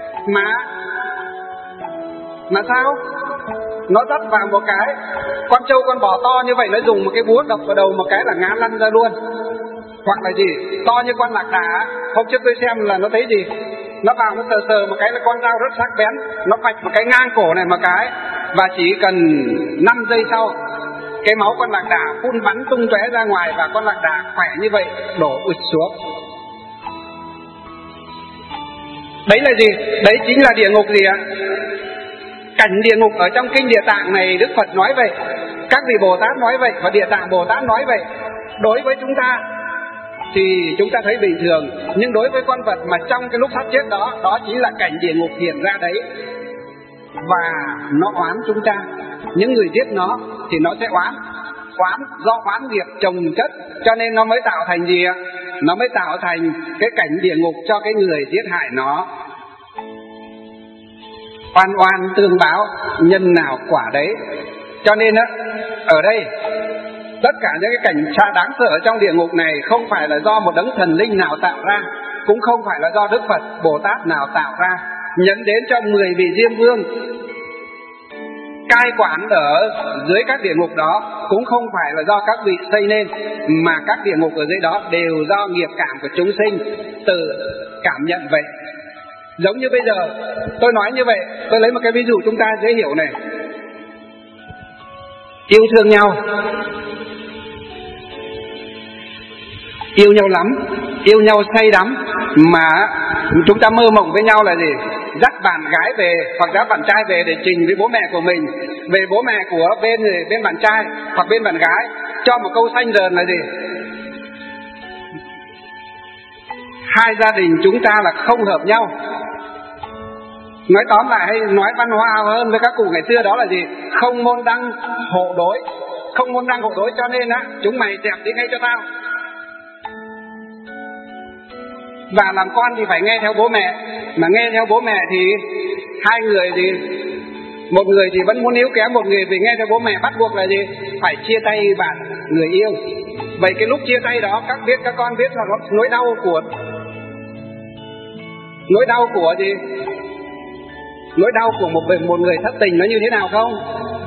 mà sao? Nó dắt vào một cái con trâu con bò to như vậy, nó dùng một cái búa đập vào đầu một cái là ngã lăn ra luôn. Hoặc là gì? To như con lạc đà. Hôm trước tôi xem là nó thấy gì? Nó vào nó sờ một cái là con dao rất sắc bén, nó vạch một cái ngang cổ này một cái, và chỉ cần 5 giây sau cái máu con lạc đà phun bắn tung tóe ra ngoài, và con lạc đà khỏe như vậy đổ ụt xuống. Đấy là gì? Đấy chính là địa ngục gì ạ? Cảnh địa ngục ở trong kinh Địa Tạng này Đức Phật nói vậy, các vị Bồ Tát nói vậy, và Địa Tạng Bồ Tát nói vậy. Đối với chúng ta thì chúng ta thấy bình thường, nhưng đối với con vật mà trong cái lúc sắp chết đó, đó chính là cảnh địa ngục hiện ra đấy. Và nó oán chúng ta. Những người giết nó thì nó sẽ oán do oán nghiệp chồng chất, cho nên nó mới tạo thành gì ạ? Nó mới tạo thành cái cảnh địa ngục cho cái người giết hại nó. Oan oan tương báo, nhân nào quả đấy. Cho nên á, ở đây tất cả những cái cảnh đáng sợ trong địa ngục này không phải là do một đấng thần linh nào tạo ra, cũng không phải là do Đức Phật Bồ Tát nào tạo ra. Nhấn đến cho 10 vị Diêm Vương cai quản ở dưới các địa ngục đó cũng không phải là do các vị xây nên, mà các địa ngục ở dưới đó đều do nghiệp cảm của chúng sinh tự cảm nhận vậy. Giống như bây giờ tôi nói như vậy, tôi lấy một cái ví dụ chúng ta dễ hiểu này. Yêu thương nhau, yêu nhau lắm, yêu nhau say đắm, mà chúng ta mơ mộng với nhau là gì? Dắt bạn gái về hoặc dắt bạn trai về để trình với bố mẹ của mình, về bố mẹ của bên bạn trai hoặc bên bạn gái, cho một câu xanh rờn là gì? Hai gia đình chúng ta là không hợp nhau. Nói tóm lại hay nói văn hoa hơn với các cụ ngày xưa đó là gì? Không môn đăng hộ đối. Không môn đăng hộ đối, cho nên á, chúng mày dẹp đi ngay cho tao. Và làm con thì phải nghe theo bố mẹ, mà nghe theo bố mẹ thì hai người thì một người thì vẫn muốn níu kéo một người, vì nghe theo bố mẹ bắt buộc là gì? Phải chia tay bạn người yêu. Vậy cái lúc chia tay đó, các con biết là nỗi đau của gì? Nỗi đau của một người thất tình nó như thế nào không?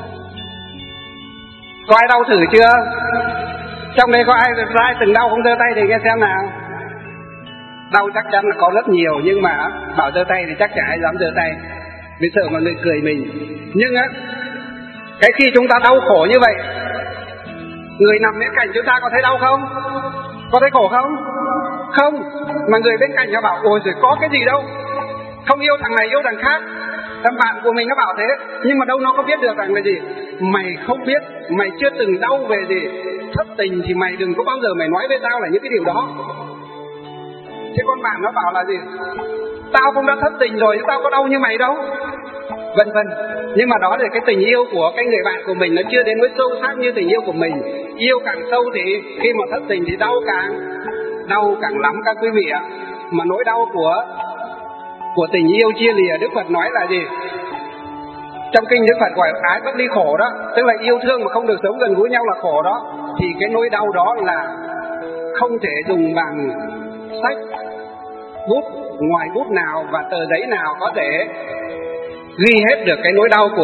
Có ai đau thử chưa? Trong đây có ai từng đau không? Giơ tay thì nghe xem nào. Đau chắc chắn là có rất nhiều, nhưng mà bảo giơ tay thì chắc chắn ai dám giơ tay, vì sợ mọi người cười mình. Nhưng á, cái khi chúng ta đau khổ như vậy, người nằm bên cạnh chúng ta có thấy đau không? Có thấy khổ không? Không, mà người bên cạnh nó bảo ôi rồi có cái gì đâu, không yêu thằng này yêu thằng khác. Thằng bạn của mình nó bảo thế, nhưng mà đâu nó có biết được rằng là gì, mày không biết, mày chưa từng đau về gì thất tình thì mày đừng có bao giờ mày nói với tao là những cái điều đó. Thế con bạn nó bảo là gì, tao cũng đã thất tình rồi, tao có đau như mày đâu, vân vân. Nhưng mà đó là cái tình yêu của cái người bạn của mình nó chưa đến nỗi sâu sắc như tình yêu của mình. Yêu càng sâu thì khi mà thất tình thì đau càng lắm các quý vị ạ. Mà nỗi đau của tình yêu chia lìa, Đức Phật nói là gì? Trong kinh Đức Phật gọi ái bất ly khổ đó, tức là yêu thương mà không được sống gần gũi nhau là khổ đó. Thì cái nỗi đau đó là không thể dùng bằng sách, bút, ngoài bút nào và tờ giấy nào có thể ghi hết được cái nỗi đau của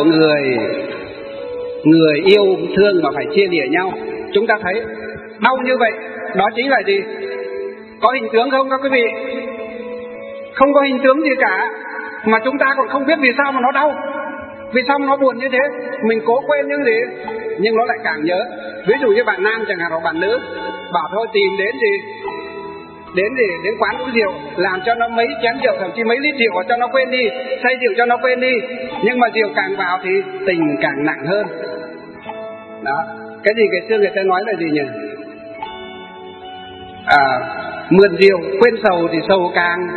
người yêu thương mà phải chia lìa nhau. Chúng ta thấy đau như vậy, đó chính là gì? Có hình tướng không các quý vị? Không có hình tướng gì cả, mà chúng ta còn không biết vì sao mà nó đau, vì sao nó buồn như thế. Mình cố quên những gì nhưng nó lại càng nhớ. Ví dụ như bạn nam chẳng hạn hoặc bạn nữ bảo thôi tìm đến quán uống rượu, làm cho nó mấy chén rượu, thậm chí mấy lít rượu cho nó quên đi, say rượu cho nó quên đi. Nhưng mà rượu càng vào thì tình càng nặng hơn. Đó, cái gì ngày xưa người ta nói là gì nhỉ? Mượn rượu quên sầu thì sầu càng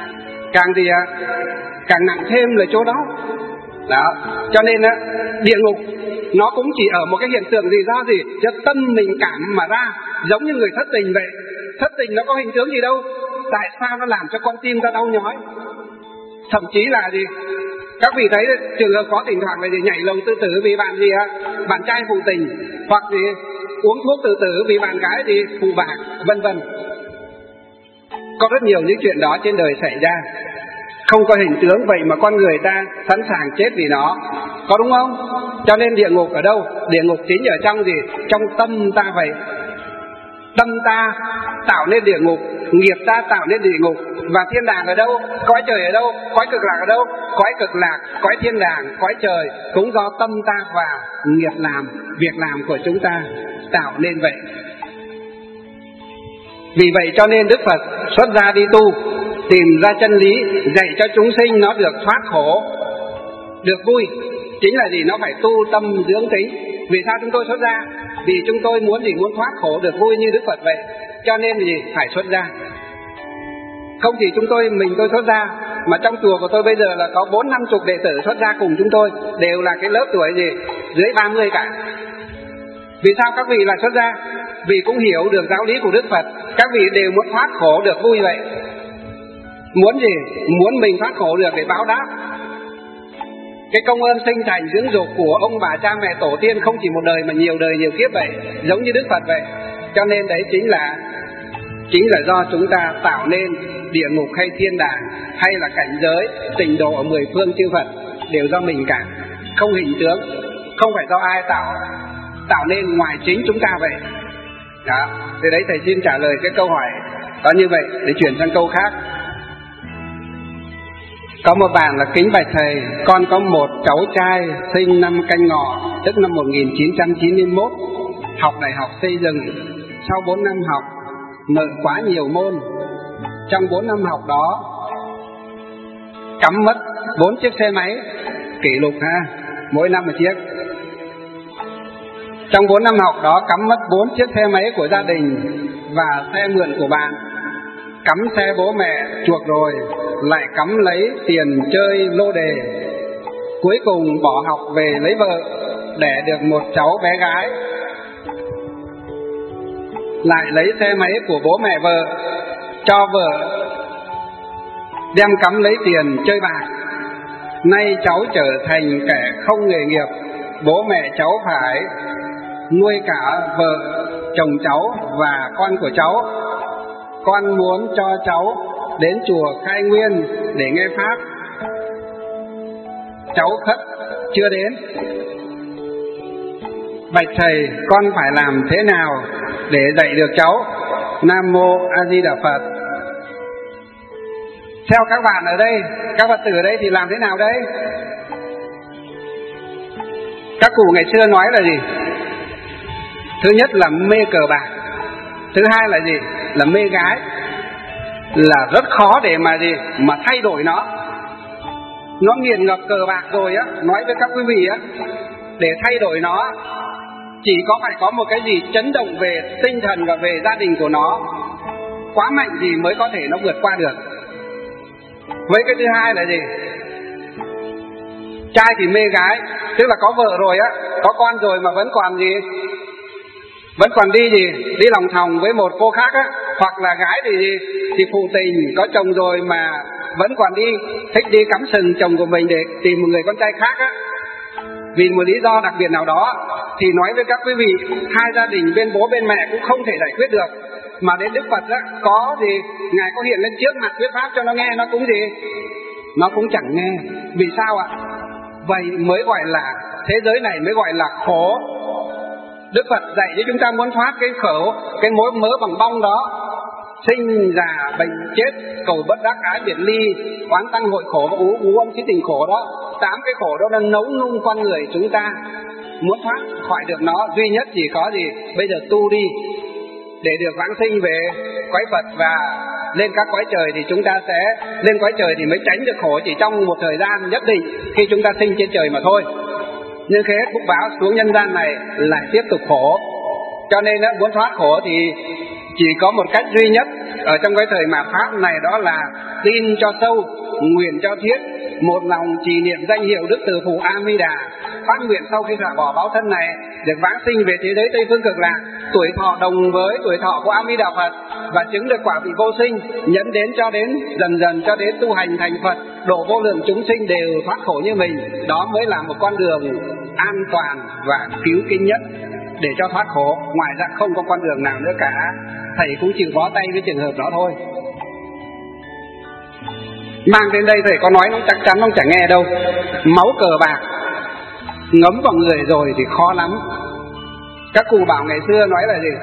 nặng thêm là chỗ đó. Đó, cho nên á, địa ngục nó cũng chỉ ở một cái hiện tượng gì do gì, cho tâm mình cảm mà ra, giống như người thất tình vậy. Thất tình nó có hình tướng gì đâu, tại sao nó làm cho con tim ta đau nhói? Thậm chí là gì, các vị thấy trường hợp có thỉnh thoảng là gì, nhảy lầu tự tử vì bạn gì á, bạn trai phụ tình, hoặc gì uống thuốc tự tử vì bạn gái gì phụ bạc, vân vân. Có rất nhiều những chuyện đó trên đời xảy ra, không có hình tướng, vậy mà con người ta sẵn sàng chết vì nó, có đúng không? Cho nên địa ngục ở đâu? Địa ngục chính ở trong gì? Trong tâm ta vậy. Tâm ta tạo nên địa ngục, nghiệp ta tạo nên địa ngục. Và thiên đàng ở đâu? Cõi trời ở đâu? Cõi cực lạc ở đâu? Cõi cực lạc, cõi thiên đàng, cõi trời cũng do tâm ta và nghiệp làm, việc làm của chúng ta tạo nên vậy. Vì vậy cho nên Đức Phật xuất gia đi tu, tìm ra chân lý, dạy cho chúng sinh nó được thoát khổ, được vui. Chính là gì? Nó phải tu tâm dưỡng tính. Vì sao chúng tôi xuất gia? Vì chúng tôi muốn gì? Muốn thoát khổ được vui như Đức Phật vậy. Cho nên gì? Phải xuất gia. Không chỉ mình tôi xuất gia, mà trong chùa của tôi bây giờ là có 4-50 đệ tử xuất gia cùng chúng tôi, đều là cái lớp tuổi gì? Dưới 30 cả. Vì sao các vị là xuất gia? Vì cũng hiểu được giáo lý của Đức Phật. Các vị đều muốn thoát khổ được vui vậy. Muốn gì? Muốn mình thoát khổ được để báo đáp cái công ơn sinh thành dưỡng dục của ông bà cha mẹ tổ tiên, không chỉ một đời mà nhiều đời nhiều kiếp vậy, giống như Đức Phật vậy. Cho nên đấy chính là do chúng ta tạo nên địa ngục hay thiên đàng, hay là cảnh giới tịnh độ ở 10 phương chư Phật, đều do mình cả, không hình tướng, không phải do ai tạo nên ngoài chính chúng ta vậy. Đó, từ đấy thầy xin trả lời cái câu hỏi đó như vậy, để chuyển sang câu khác. Có một bạn là kính bạch thầy, con có một cháu trai sinh năm Canh Ngọ, tức năm 1991, học đại học xây dựng. Sau 4 năm học, nợ quá nhiều môn. Trong 4 năm học đó, cắm mất 4 chiếc xe máy, kỷ lục ha, mỗi năm một chiếc. Trong 4 năm học đó cắm mất 4 chiếc xe máy của gia đình và xe mượn của bạn. Cắm xe bố mẹ chuộc rồi, lại cắm lấy tiền chơi lô đề. Cuối cùng bỏ học về lấy vợ, đẻ được một cháu bé gái. Lại lấy xe máy của bố mẹ vợ, cho vợ đem cắm lấy tiền chơi bạc. Nay cháu trở thành kẻ không nghề nghiệp, bố mẹ cháu phải nuôi cả vợ, chồng cháu và con của cháu. Con muốn cho cháu đến chùa Khai Nguyên để nghe pháp. Cháu khất chưa đến. Bạch thầy, con phải làm thế nào để dạy được cháu? Nam mô A Di Đà Phật. Theo các bạn ở đây, các Phật tử ở đây thì làm thế nào đây? Các cụ ngày xưa nói là gì? Thứ nhất là mê cờ bạc, thứ hai là gì? Là mê gái. là rất khó để mà thay đổi nó. Nó nghiền ngập cờ bạc rồi á, nói với các quý vị á, để thay đổi nó chỉ phải có một cái gì chấn động về tinh thần và về gia đình của nó quá mạnh thì mới có thể nó vượt qua được. Với cái thứ hai là gì? Trai thì mê gái, tức là có vợ rồi á, có con rồi mà vẫn còn vẫn còn đi lòng thòng với một cô khác á, hoặc là gái thì phụ tình, có chồng rồi mà vẫn còn thích đi cắm sừng chồng của mình để tìm một người con trai khác á. Vì một lý do đặc biệt nào đó thì nói với các quý vị, hai gia đình bên bố bên mẹ cũng không thể giải quyết được, mà đến Đức Phật á, Ngài có hiện lên trước mặt thuyết pháp cho nó nghe, nó cũng chẳng nghe. Vì sao ạ? Vậy mới gọi là thế giới này mới gọi là khổ. Đức Phật dạy cho chúng ta muốn thoát cái khổ, cái mối mớ bằng bong đó, sinh già bệnh chết, cầu bất đắc ái biệt ly, oán tăng hội khổ và ú âm chí tình khổ đó. 8 cái khổ đó đang nấu nung con người chúng ta. Muốn thoát khỏi được nó, duy nhất chỉ có bây giờ tu đi để được vãng sinh về cõi Phật và lên các cõi trời, thì chúng ta sẽ lên cõi trời thì mới tránh được khổ chỉ trong một thời gian nhất định khi chúng ta sinh trên trời mà thôi. Nhưng khi hết phúc báo xuống nhân gian này lại tiếp tục khổ. Cho nên muốn thoát khổ thì chỉ có một cách duy nhất ở trong cái thời mạt Pháp này, đó là tin cho sâu, nguyện cho thiết, một lòng trì niệm danh hiệu Đức Từ Phụ A Di Đà, phát nguyện sau khi xả bỏ báo thân này được vãng sinh về thế giới Tây Phương Cực Lạc, tuổi thọ đồng với tuổi thọ của A Di Đà Phật và chứng được quả vị vô sinh, nhẫn đến cho đến dần dần cho đến tu hành thành Phật, độ vô lượng chúng sinh đều thoát khổ như mình. Đó mới là một con đường an toàn và cứu kinh nhất để cho thoát khổ. Ngoài ra không có con đường nào nữa cả. Thầy cũng chịu bó tay với trường hợp đó thôi. Mang đến đây thầy có nói nó chắc chắn nó chẳng nghe đâu. Máu cờ bạc ngấm vào người rồi thì khó lắm. Các cụ bảo ngày xưa nói là gì?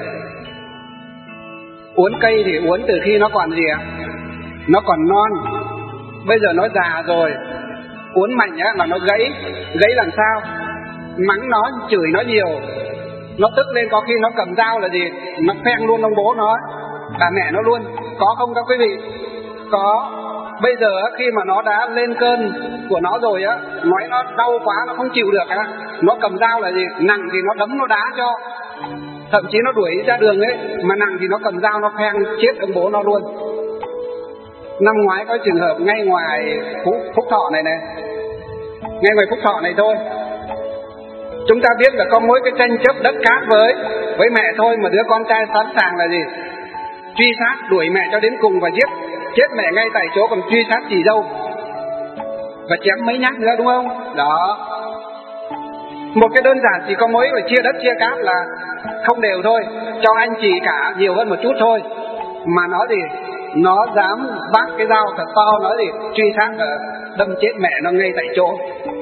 Uốn cây thì uốn từ khi nó còn nó còn non. Bây giờ nó già rồi, uốn mạnh á mà nó gãy làm sao? Mắng nó, chửi nó nhiều, nó tức lên có khi nó cầm dao là nó phen luôn ông bố nó, bà mẹ nó luôn. Có không các quý vị? Có. Bây giờ khi mà nó đã lên cơn của nó rồi á, nói nó đau quá nó không chịu được á, nó cầm dao là nặng thì nó đấm nó đá cho, thậm chí nó đuổi ra đường ấy, mà nặng thì nó cầm dao nó phen chết ông bố nó luôn. Năm ngoái có trường hợp ngay ngoài Phúc Thọ này, ngay ngoài Phúc Thọ này thôi. Chúng ta biết là có mỗi cái tranh chấp đất cát với mẹ thôi, mà đứa con trai sẵn sàng là truy sát đuổi mẹ cho đến cùng và chết mẹ ngay tại chỗ, còn truy sát chị dâu và chém mấy nhát nữa, đúng không? Đó. Một cái đơn giản chỉ có mỗi là chia đất chia cát là không đều thôi, cho anh chị cả nhiều hơn một chút thôi, mà nó dám vác cái dao thật to, nó truy sát và đâm chết mẹ nó ngay tại chỗ.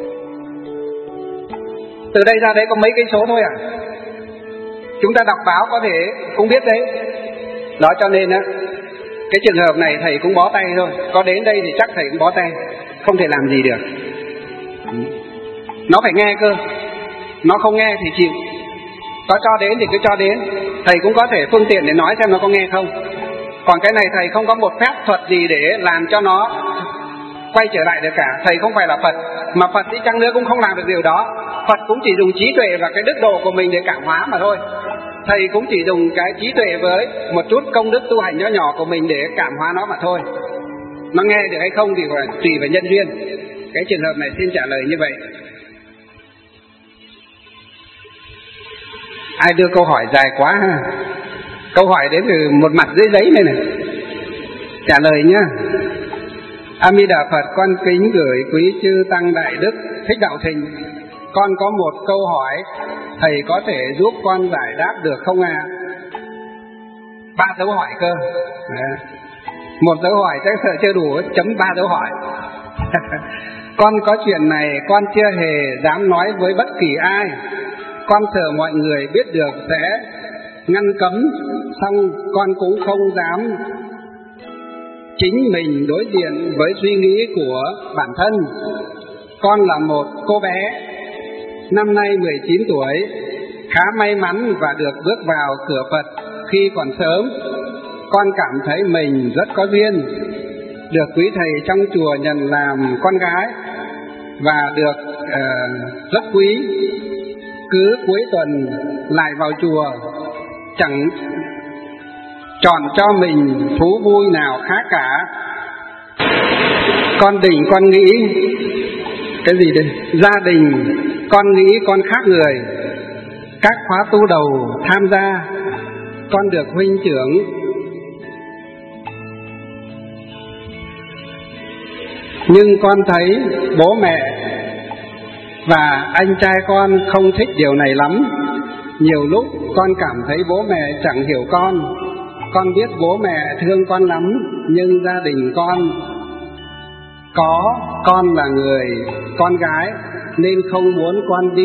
Từ đây ra đấy có mấy cây số thôi à? Chúng ta đọc báo có thể cũng biết đấy. Đó, cho nên á, cái trường hợp này thầy cũng bó tay thôi. Có đến đây thì chắc thầy cũng bó tay, không thể làm gì được. Nó phải nghe cơ. Nó không nghe thì chịu. Có cho đến thì cứ cho đến. Thầy cũng có thể phương tiện để nói xem nó có nghe không. Còn cái này thầy không có một phép thuật gì để làm cho nó quay trở lại được cả. Thầy không phải là Phật, mà Phật đi chăng nữa cũng không làm được điều đó. Phật cũng chỉ dùng trí tuệ và cái đức độ của mình để cảm hóa mà thôi. Thầy cũng chỉ dùng cái trí tuệ với một chút công đức tu hành nhỏ nhỏ của mình để cảm hóa nó mà thôi. Nó nghe được hay không thì phải tùy vào nhân duyên. Cái trường hợp này xin trả lời như vậy. Ai đưa câu hỏi dài quá ha? Câu hỏi đến từ một mặt dưới giấy này này. Trả lời nhá. A Di Đà Phật, con kính gửi quý chư tăng đại đức Thích Đạo Thịnh. Con có một câu hỏi, thầy có thể giúp con giải đáp được không ạ? 3 dấu hỏi cơ. Một dấu hỏi chắc sợ chưa đủ, chấm 3 dấu hỏi. Con có chuyện này con chưa hề dám nói với bất kỳ ai. Con sợ mọi người biết được sẽ ngăn cấm, xong con cũng không dám chính mình đối diện với suy nghĩ của bản thân. Con là một cô bé, năm nay 19 tuổi, khá may mắn và được bước vào cửa Phật khi còn sớm. con cảm thấy mình rất có duyên, được quý thầy trong chùa nhận làm con gái và được rất quý. Cứ cuối tuần lại vào chùa, chẳng chọn cho mình thú vui nào khác cả. Con định con nghĩ cái gì đây? Gia đình con nghĩ con khác người. Các khóa tu đầu tham gia, con được huynh trưởng nhưng con thấy bố mẹ và anh trai con không thích điều này lắm. Nhiều lúc con cảm thấy bố mẹ chẳng hiểu con. Con biết bố mẹ thương con lắm, nhưng gia đình con là người con gái nên không muốn con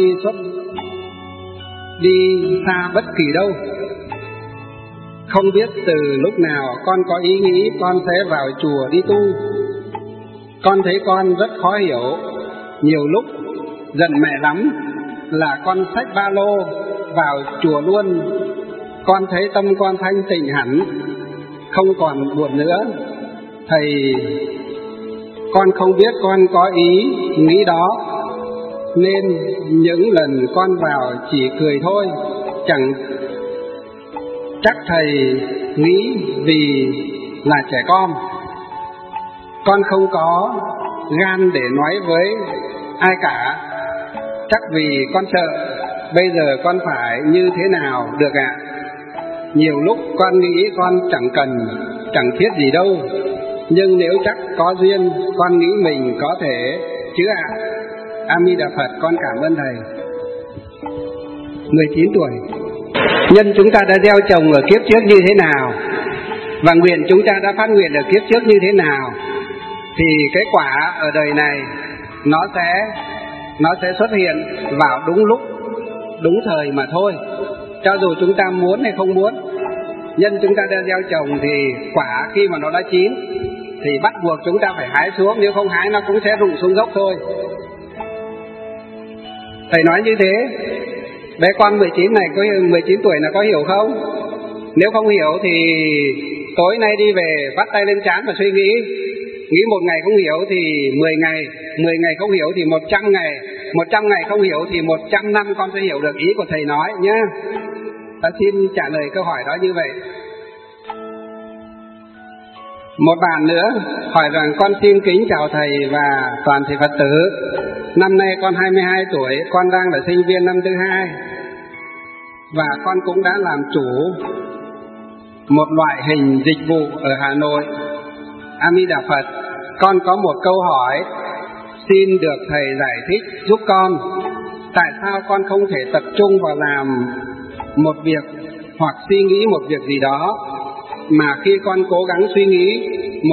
đi xa bất kỳ đâu. Không biết từ lúc nào con có ý nghĩ con sẽ vào chùa đi tu. Con thấy con rất khó hiểu. Nhiều lúc giận mẹ lắm là con xách ba lô vào chùa luôn. Con thấy tâm con thanh tịnh hẳn, không còn buồn nữa. Thầy, con không biết con có ý nghĩ đó, nên những lần con vào chỉ cười thôi. Chẳng chắc thầy nghĩ vì là trẻ con. Con không có gan để nói với ai cả. Chắc vì con sợ bây giờ con phải như thế nào được ạ. Nhiều lúc con nghĩ con chẳng thiết gì đâu, nhưng nếu chắc có duyên, con nghĩ mình có thể chứ ạ. A Di Đà Phật, con cảm ơn thầy. 19 tuổi. Nhân chúng ta đã gieo trồng ở kiếp trước như thế nào, và nguyện chúng ta đã phát nguyện ở kiếp trước như thế nào, thì cái quả ở đời này nó sẽ xuất hiện vào đúng lúc, đúng thời mà thôi. Cho dù chúng ta muốn hay không muốn, nhân chúng ta đã gieo trồng thì quả khi mà nó đã chín thì bắt buộc chúng ta phải hái xuống, nếu không hái nó cũng sẽ rụng xuống gốc thôi. Thầy nói như thế, bé con 19 tuổi là có hiểu không? Nếu không hiểu thì tối nay đi về bắt tay lên trán và suy nghĩ. Nghĩ một ngày không hiểu thì 10 ngày không hiểu thì 100 ngày không hiểu thì 100 năm con sẽ hiểu được ý của thầy nói nhé. Ta xin trả lời câu hỏi đó như vậy. Một bạn nữa hỏi rằng con xin kính chào thầy và toàn thể Phật tử. Năm nay con 22 tuổi, con đang là sinh viên năm thứ 2 và con cũng đã làm chủ một loại hình dịch vụ ở Hà Nội. A Di Đà Phật, con có một câu hỏi xin được thầy giải thích giúp con. Tại sao con không thể tập trung vào làm một việc hoặc suy nghĩ một việc gì đó, mà khi con cố gắng suy nghĩ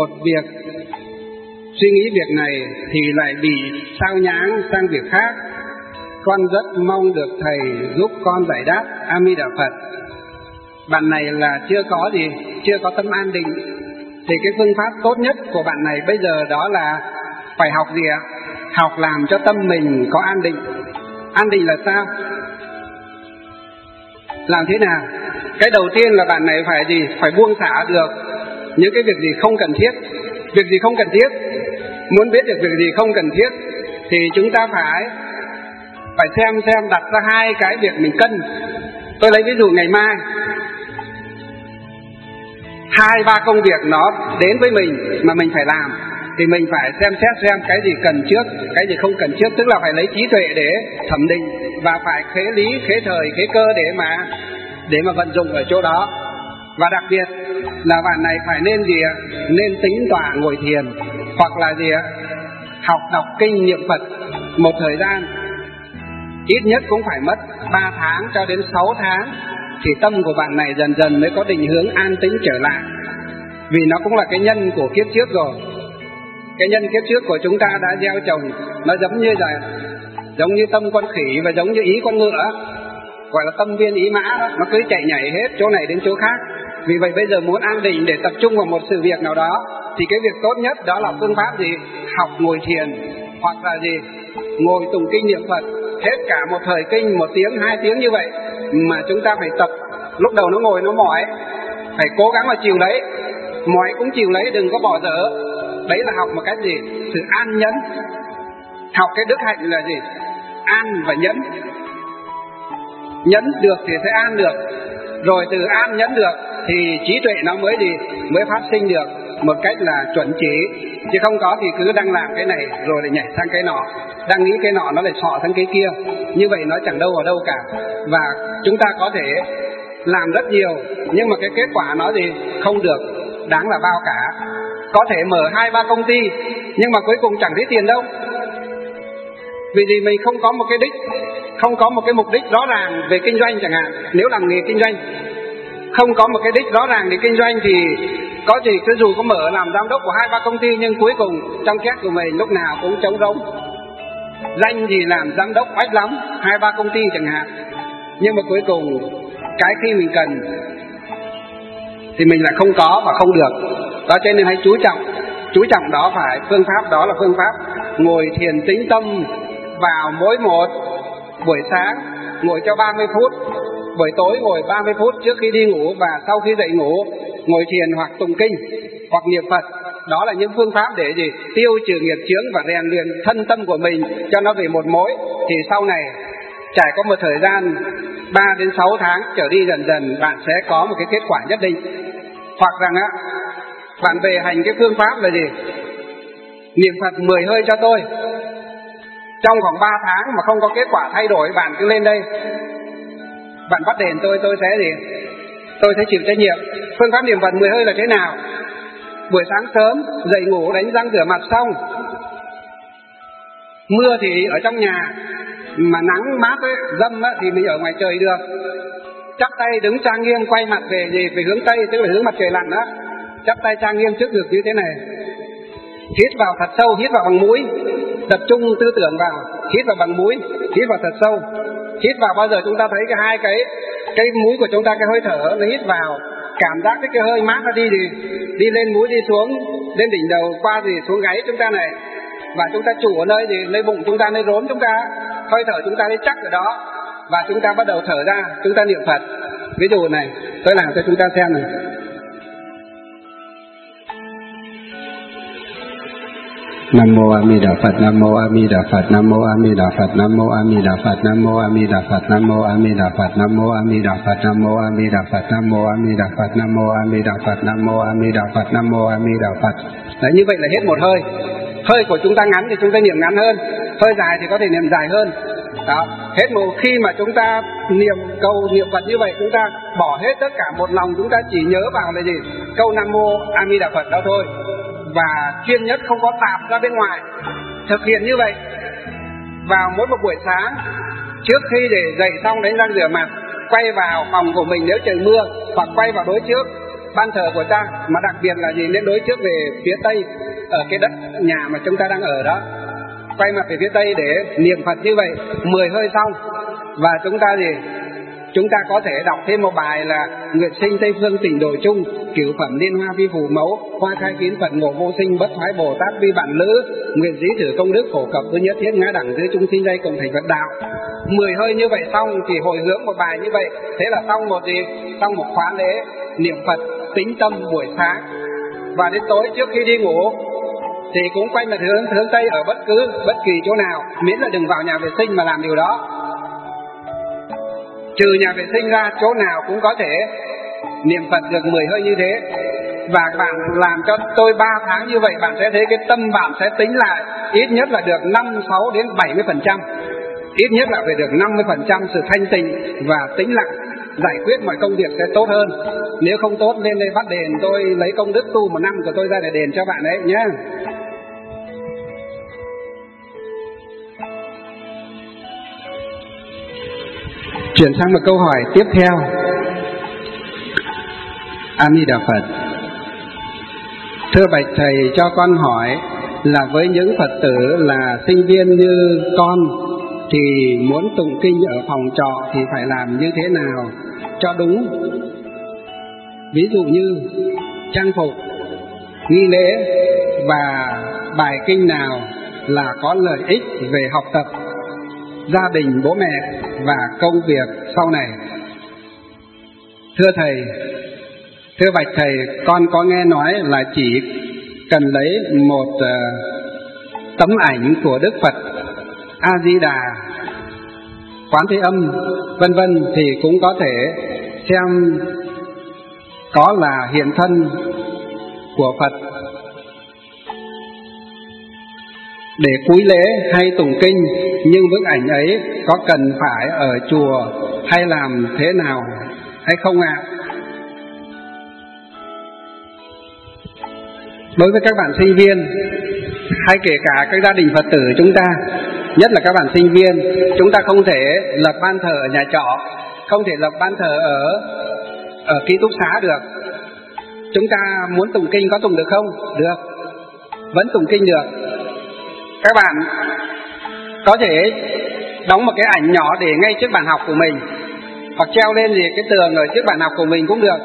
việc này thì lại bị sao nhãng sang việc khác? Con rất mong được thầy giúp con giải đáp. A Di Đà Phật. Bạn này là chưa có tâm an định. Thì cái phương pháp tốt nhất của bạn này bây giờ đó là phải học gì ạ? Học làm cho tâm mình có an định. An định là sao? Làm thế nào? Cái đầu tiên là bạn này phải gì? Phải buông xả được những cái việc gì không cần thiết. Việc gì không cần thiết? Muốn biết được việc gì không cần thiết thì chúng ta phải xem đặt ra 2 cái việc mình cân. Tôi lấy ví dụ ngày mai 2-3 công việc nó đến với mình mà mình phải làm, thì mình phải xem cái gì cần trước, cái gì không cần trước. Tức là phải lấy trí tuệ để thẩm định và phải khế lý, khế thời, khế cơ để mà vận dụng ở chỗ đó. Và đặc biệt là bạn này phải nên tính tọa ngồi thiền, hoặc là học đọc kinh niệm Phật một thời gian, ít nhất cũng phải mất 3 tháng cho đến 6 tháng thì tâm của bạn này dần dần mới có định hướng an tĩnh trở lại. Vì nó cũng là cái nhân của kiếp trước rồi. Cái nhân kiếp trước của chúng ta đã gieo trồng, nó giống như tâm con khỉ và giống như ý con ngựa, gọi là tâm viên ý mã đó. Nó cứ chạy nhảy hết chỗ này đến chỗ khác. Vì vậy bây giờ muốn an định để tập trung vào một sự việc nào đó thì cái việc tốt nhất đó là phương pháp gì? Học ngồi thiền, hoặc là ngồi tụng kinh niệm Phật hết cả một thời kinh, 1 tiếng 2 tiếng như vậy. Mà chúng ta phải tập. Lúc đầu nó ngồi nó mỏi, phải cố gắng là chịu lấy, mọi cũng chịu lấy, đừng có bỏ dở. Đấy là học một cách gì? Sự an nhẫn. Học cái đức hạnh là gì? An và nhẫn. Nhẫn được thì sẽ an được, rồi từ an nhẫn được thì trí tuệ nó mới gì? Mới phát sinh được một cách là chuẩn chỉ. Chứ không có thì cứ đang làm cái này rồi lại nhảy sang cái nọ, đang nghĩ cái nọ nó lại sọ sang cái kia, như vậy nó chẳng đâu vào đâu cả. Và chúng ta có thể làm rất nhiều, nhưng mà cái kết quả nó gì? Không được đáng là bao cả. Có thể mở 2-3 công ty, nhưng mà cuối cùng chẳng thấy tiền đâu. Vì gì? Mình không có một cái đích, không có một cái mục đích rõ ràng về kinh doanh chẳng hạn. Nếu làm nghề kinh doanh không có một cái đích rõ ràng để kinh doanh thì có gì cứ dù có mở làm giám đốc của 2-3 công ty, nhưng cuối cùng trong két của mình lúc nào cũng trống rỗng. Danh thì làm giám đốc oách lắm, 2-3 công ty chẳng hạn, nhưng mà cuối cùng cái khi mình cần thì mình lại không có và không được. Đó, cho nên hãy chú trọng đó, phải phương pháp đó là phương pháp ngồi thiền tĩnh tâm vào mỗi một buổi sáng ngồi cho 30 phút, buổi tối ngồi 30 phút trước khi đi ngủ và sau khi dậy ngủ ngồi thiền hoặc tụng kinh hoặc niệm Phật. Đó là những phương pháp để gì? Tiêu trừ nghiệp chướng và rèn luyện thân tâm của mình cho nó về một mối. Thì sau này trải qua một thời gian 3 đến 6 tháng trở đi, dần dần bạn sẽ có một cái kết quả nhất định. Hoặc rằng bạn về hành cái phương pháp là gì? Niệm Phật 10 hơi cho tôi. Trong khoảng 3 tháng mà không có kết quả thay đổi, bạn cứ lên đây, bạn bắt đền tôi sẽ gì? Tôi sẽ chịu trách nhiệm. Phương pháp niệm Phật 10 hơi là thế nào? Buổi sáng sớm dậy ngủ đánh răng rửa mặt xong, mưa thì ở trong nhà, mà nắng mát ấy, dâm ấy, thì mình ở ngoài trời được. Chắp tay đứng trang nghiêm, quay mặt về gì? Về hướng Tây, tức là hướng mặt trời lặn đó. Chắp tay trang nghiêm trước ngực như thế này. Hít vào thật sâu, hít vào bằng mũi, tập trung tư tưởng vào, hít vào bằng mũi, hít vào thật sâu. Hít vào bao giờ chúng ta thấy cái mũi của chúng ta, cái hơi thở nó hít vào, cảm giác cái hơi mát nó đi lên mũi, đi xuống lên đỉnh đầu, qua gì xuống gáy chúng ta này, và chúng ta chủ ở nơi gì? Nơi bụng chúng ta, nơi rốn chúng ta, hơi thở chúng ta đi chắc ở đó, và chúng ta bắt đầu thở ra, chúng ta niệm Phật. Ví dụ này, tôi làm cho chúng ta xem này. Nam mô A Di Đà Phật, Nam mô A Di Đà Phật, Nam mô A Di Đà Phật, Nam mô A Di Đà Phật, Nam mô A Di Đà Phật, Nam mô A Di Đà Phật, Nam mô A Di Đà Phật, Nam mô A Di Đà Phật, Nam mô A Di Đà Phật, Nam mô A Di Đà Phật, Nam mô A Di Đà Phật, Nam mô A Di Đà Phật. Đấy, như vậy là hết một hơi. Hơi của chúng ta ngắn thì chúng ta niệm ngắn hơn, hơi dài thì có thể niệm dài hơn. Đó, hết một khi mà chúng ta niệm câu niệm Phật như vậy, chúng ta bỏ hết tất cả một lòng, chúng ta chỉ nhớ vào là gì? Câu Nam mô A Di Đà Phật đó thôi, và chuyên nhất không có tạp ra bên ngoài. Thực hiện như vậy vào mỗi một buổi sáng, trước khi để dậy xong đánh răng rửa mặt, quay vào phòng của mình nếu trời mưa, hoặc quay vào đối trước ban thờ của ta, mà đặc biệt là gì? Nên đối trước về phía Tây, ở cái đất nhà mà chúng ta đang ở đó, quay mặt về phía Tây để niệm Phật như vậy 10 hơi xong. Và chúng ta gì? Chúng ta có thể đọc thêm một bài là Nguyện sinh Tây Phương Tịnh Độ Chung, Cửu Phẩm Liên Hoa Vi Phù Mẫu, Hoa khai kiến Phật Ngộ Vô Sinh, Bất Thoái Bồ Tát Vi Bản Lữ, Nguyện dĩ thử công đức phổ cập với nhất thiết ngã đẳng dưới chúng sinh dây cùng thành Phật đạo. 10 hơi như vậy xong thì hồi hướng một bài như vậy, thế là xong một gì? Xong một khóa lễ niệm Phật tĩnh tâm buổi sáng. Và đến tối trước khi đi ngủ thì cũng quay mặt hướng Tây ở bất kỳ chỗ nào, miễn là đừng vào nhà vệ sinh mà làm điều đó. Trừ nhà vệ sinh ra, chỗ nào cũng có thể niệm Phật được 10 hơi như thế. Và bạn làm cho tôi 3 tháng như vậy, bạn sẽ thấy cái tâm bạn sẽ tính lại ít nhất là được 5-6 đến 70%. Ít nhất là phải được 50% sự thanh tịnh và tĩnh lặng, giải quyết mọi công việc sẽ tốt hơn. Nếu không tốt, lên đây bắt đền, tôi lấy công đức tu 1 năm của tôi ra để đền cho bạn đấy nhé. Chuyển sang một câu hỏi tiếp theo. A Di Đà Phật. Thưa bạch thầy, cho con hỏi là với những Phật tử là sinh viên như con thì muốn tụng kinh ở phòng trọ thì phải làm như thế nào cho đúng? Ví dụ như trang phục, nghi lễ và bài kinh nào là có lợi ích về học tập, gia đình, bố mẹ và công việc sau này? Thưa thầy, Thưa bạch thầy, con có nghe nói là chỉ cần lấy một tấm ảnh của Đức Phật, A Di Đà, Quán Thế Âm, vân vân thì cũng có thể xem có là hiện thân của Phật để cúi lễ hay tụng kinh. Nhưng bức ảnh ấy có cần phải ở chùa hay làm thế nào hay không ạ? Đối với các bạn sinh viên hay kể cả các gia đình Phật tử chúng ta, nhất là các bạn sinh viên, chúng ta không thể lập ban thờ ở nhà trọ, không thể lập ban thờ ở ký túc xá được. Chúng ta muốn tụng kinh có tụng được không? Được, vẫn tụng kinh được. Các bạn có thể đóng một cái ảnh nhỏ để ngay trước bàn học của mình, hoặc treo lên gì cái tường ở trước bàn học của mình cũng được,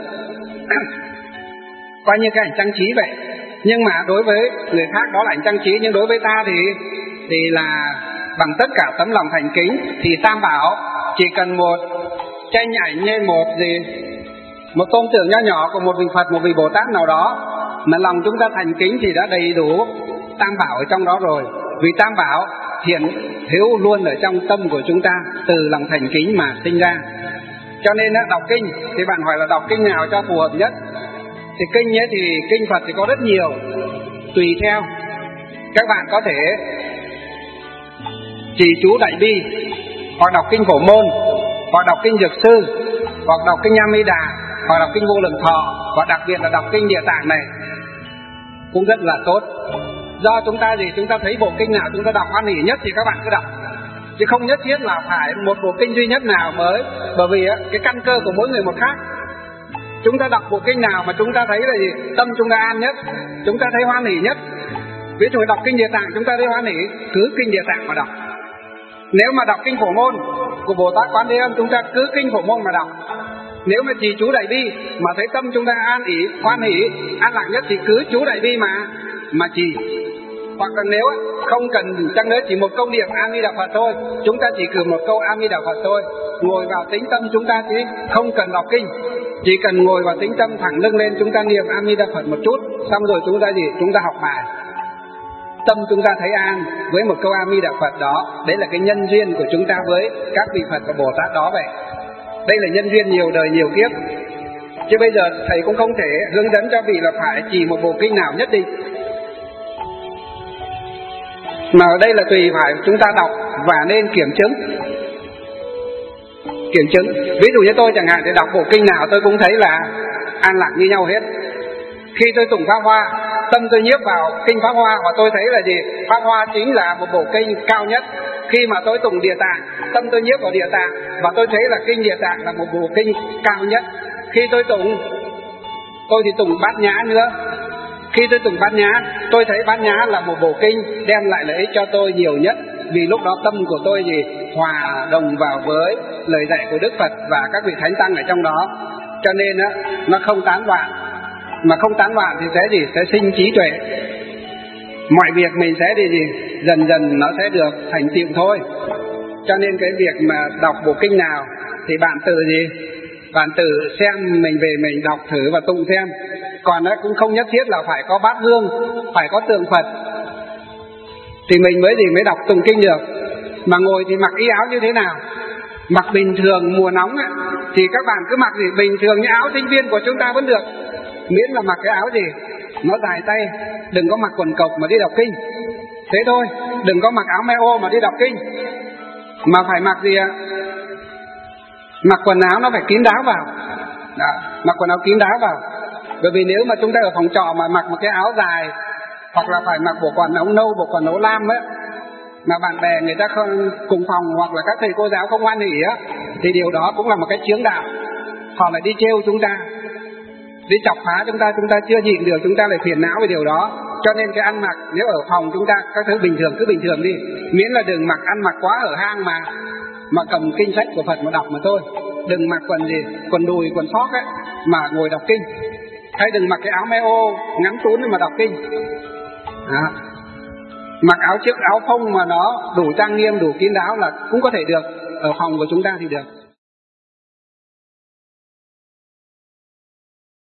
coi như cái ảnh trang trí vậy. Nhưng mà đối với người khác đó là ảnh trang trí, nhưng đối với ta thì là bằng tất cả tấm lòng thành kính. Thì Tam Bảo chỉ cần một tranh ảnh như một tôn tượng nho nhỏ của một vị Phật, một vị Bồ Tát nào đó, mà lòng chúng ta thành kính thì đã đầy đủ Tam Bảo ở trong đó rồi. Vì Tam Bảo hiện hữu luôn ở trong tâm của chúng ta, từ lòng thành kính mà sinh ra. Cho nên đọc kinh thì bạn hỏi là đọc kinh nào cho phù hợp nhất. Thì kinh ấy thì kinh Phật thì có rất nhiều, tùy theo. Các bạn có thể trì chú Đại Bi, hoặc đọc kinh Phổ Môn, hoặc đọc kinh Dược Sư, hoặc đọc kinh A Di Đà, hoặc đọc kinh Vô Lượng Thọ, và đặc biệt là đọc kinh Địa Tạng này cũng rất là tốt. Do chúng ta thấy bộ kinh nào chúng ta đọc hoan hỉ nhất thì các bạn cứ đọc, chứ không nhất thiết là phải một bộ kinh duy nhất nào mới. Bởi vì cái căn cơ của mỗi người một khác. Chúng ta đọc bộ kinh nào mà chúng ta thấy là tâm chúng ta an nhất, chúng ta thấy hoan hỉ nhất. Ví dụ đọc kinh Địa Tạng chúng ta thấy hoan hỉ, cứ kinh Địa Tạng mà đọc. Nếu mà đọc kinh Phổ Môn của Bồ Tát Quán Thế Âm, chúng ta cứ kinh Phổ Môn mà đọc. Nếu mà trì chú Đại Bi mà thấy tâm chúng ta an ỉ, hoan hỉ, an lạc nhất thì cứ chú Đại Bi mà trì. Hoặc là nếu không cần chăng nữa chỉ một câu niệm A Di Đà Phật thôi, chúng ta chỉ cử một câu A Di Đà Phật thôi, ngồi vào tĩnh tâm chúng ta chứ không cần đọc kinh, chỉ cần ngồi vào tĩnh tâm thẳng lưng lên, chúng ta niệm A Di Đà Phật một chút, xong rồi chúng ta học bài. Tâm chúng ta thấy an với một câu A Di Đà Phật đó, đấy là cái nhân duyên của chúng ta với các vị Phật và Bồ Tát đó vậy. Đây là nhân duyên nhiều đời nhiều kiếp. Chứ bây giờ thầy cũng không thể hướng dẫn cho vị là phải chỉ một bộ kinh nào nhất định, mà ở đây là tùy phải chúng ta đọc và nên kiểm chứng. Ví dụ như tôi chẳng hạn thì đọc bộ kinh nào tôi cũng thấy là an lạc như nhau hết. Khi tôi tụng Pháp Hoa, tâm tôi nhiếp vào kinh Pháp Hoa và tôi thấy là Pháp Hoa chính là một bộ kinh cao nhất. Khi mà tôi tụng Địa Tạng, tâm tôi nhiếp vào Địa Tạng và tôi thấy là kinh Địa Tạng là một bộ kinh cao nhất. Khi tôi thì tụng Bát Nhã nữa. Khi tôi tụng Bát Nhã, tôi thấy Bát Nhã là một bộ kinh đem lại lợi ích cho tôi nhiều nhất, vì lúc đó tâm của tôi hòa đồng vào với lời dạy của Đức Phật và các vị Thánh Tăng ở trong đó. Cho nên nó không tán loạn. Mà không tán loạn thì sẽ sinh trí tuệ. Mọi việc mình sẽ dần dần nó sẽ được thành tựu thôi. Cho nên cái việc mà đọc bộ kinh nào thì bạn tự xem, mình về mình đọc thử và tụng xem. Còn cũng không nhất thiết là phải có bát hương, phải có tượng Phật thì mình mới đọc tụng kinh được. Mà ngồi thì mặc y áo như thế nào? Mặc bình thường mùa nóng thì các bạn cứ mặc bình thường như áo sinh viên của chúng ta vẫn được, miễn là mặc cái áo nó dài tay, đừng có mặc quần cộc mà đi đọc kinh. Thế thôi, đừng có mặc áo may ô mà đi đọc kinh, mà phải mặc mặc quần áo nó phải kín đáo vào. Đó, mặc quần áo kín đáo vào. Bởi vì nếu mà chúng ta ở phòng trọ mà mặc một cái áo dài, hoặc là phải mặc bộ quần áo nâu, bộ quần áo lam mà bạn bè người ta không cùng phòng, hoặc là các thầy cô giáo không hoan hỉ thì điều đó cũng là một cái chướng đạo. Họ lại đi trêu chúng ta, đi chọc phá chúng ta chưa nhịn được, chúng ta lại phiền não về điều đó. Cho nên cái ăn mặc, nếu ở phòng chúng ta các thứ bình thường cứ bình thường đi, miễn là đừng ăn mặc quá ở hang mà cầm kinh sách của Phật mà đọc mà thôi. Đừng mặc quần đùi, quần sóc mà ngồi đọc kinh, hay đừng mặc cái áo may ô ngắn tún mà đọc kinh. Đó. Mặc áo trước áo phông mà nó đủ trang nghiêm, đủ kín đáo là cũng có thể được, ở phòng của chúng ta thì được.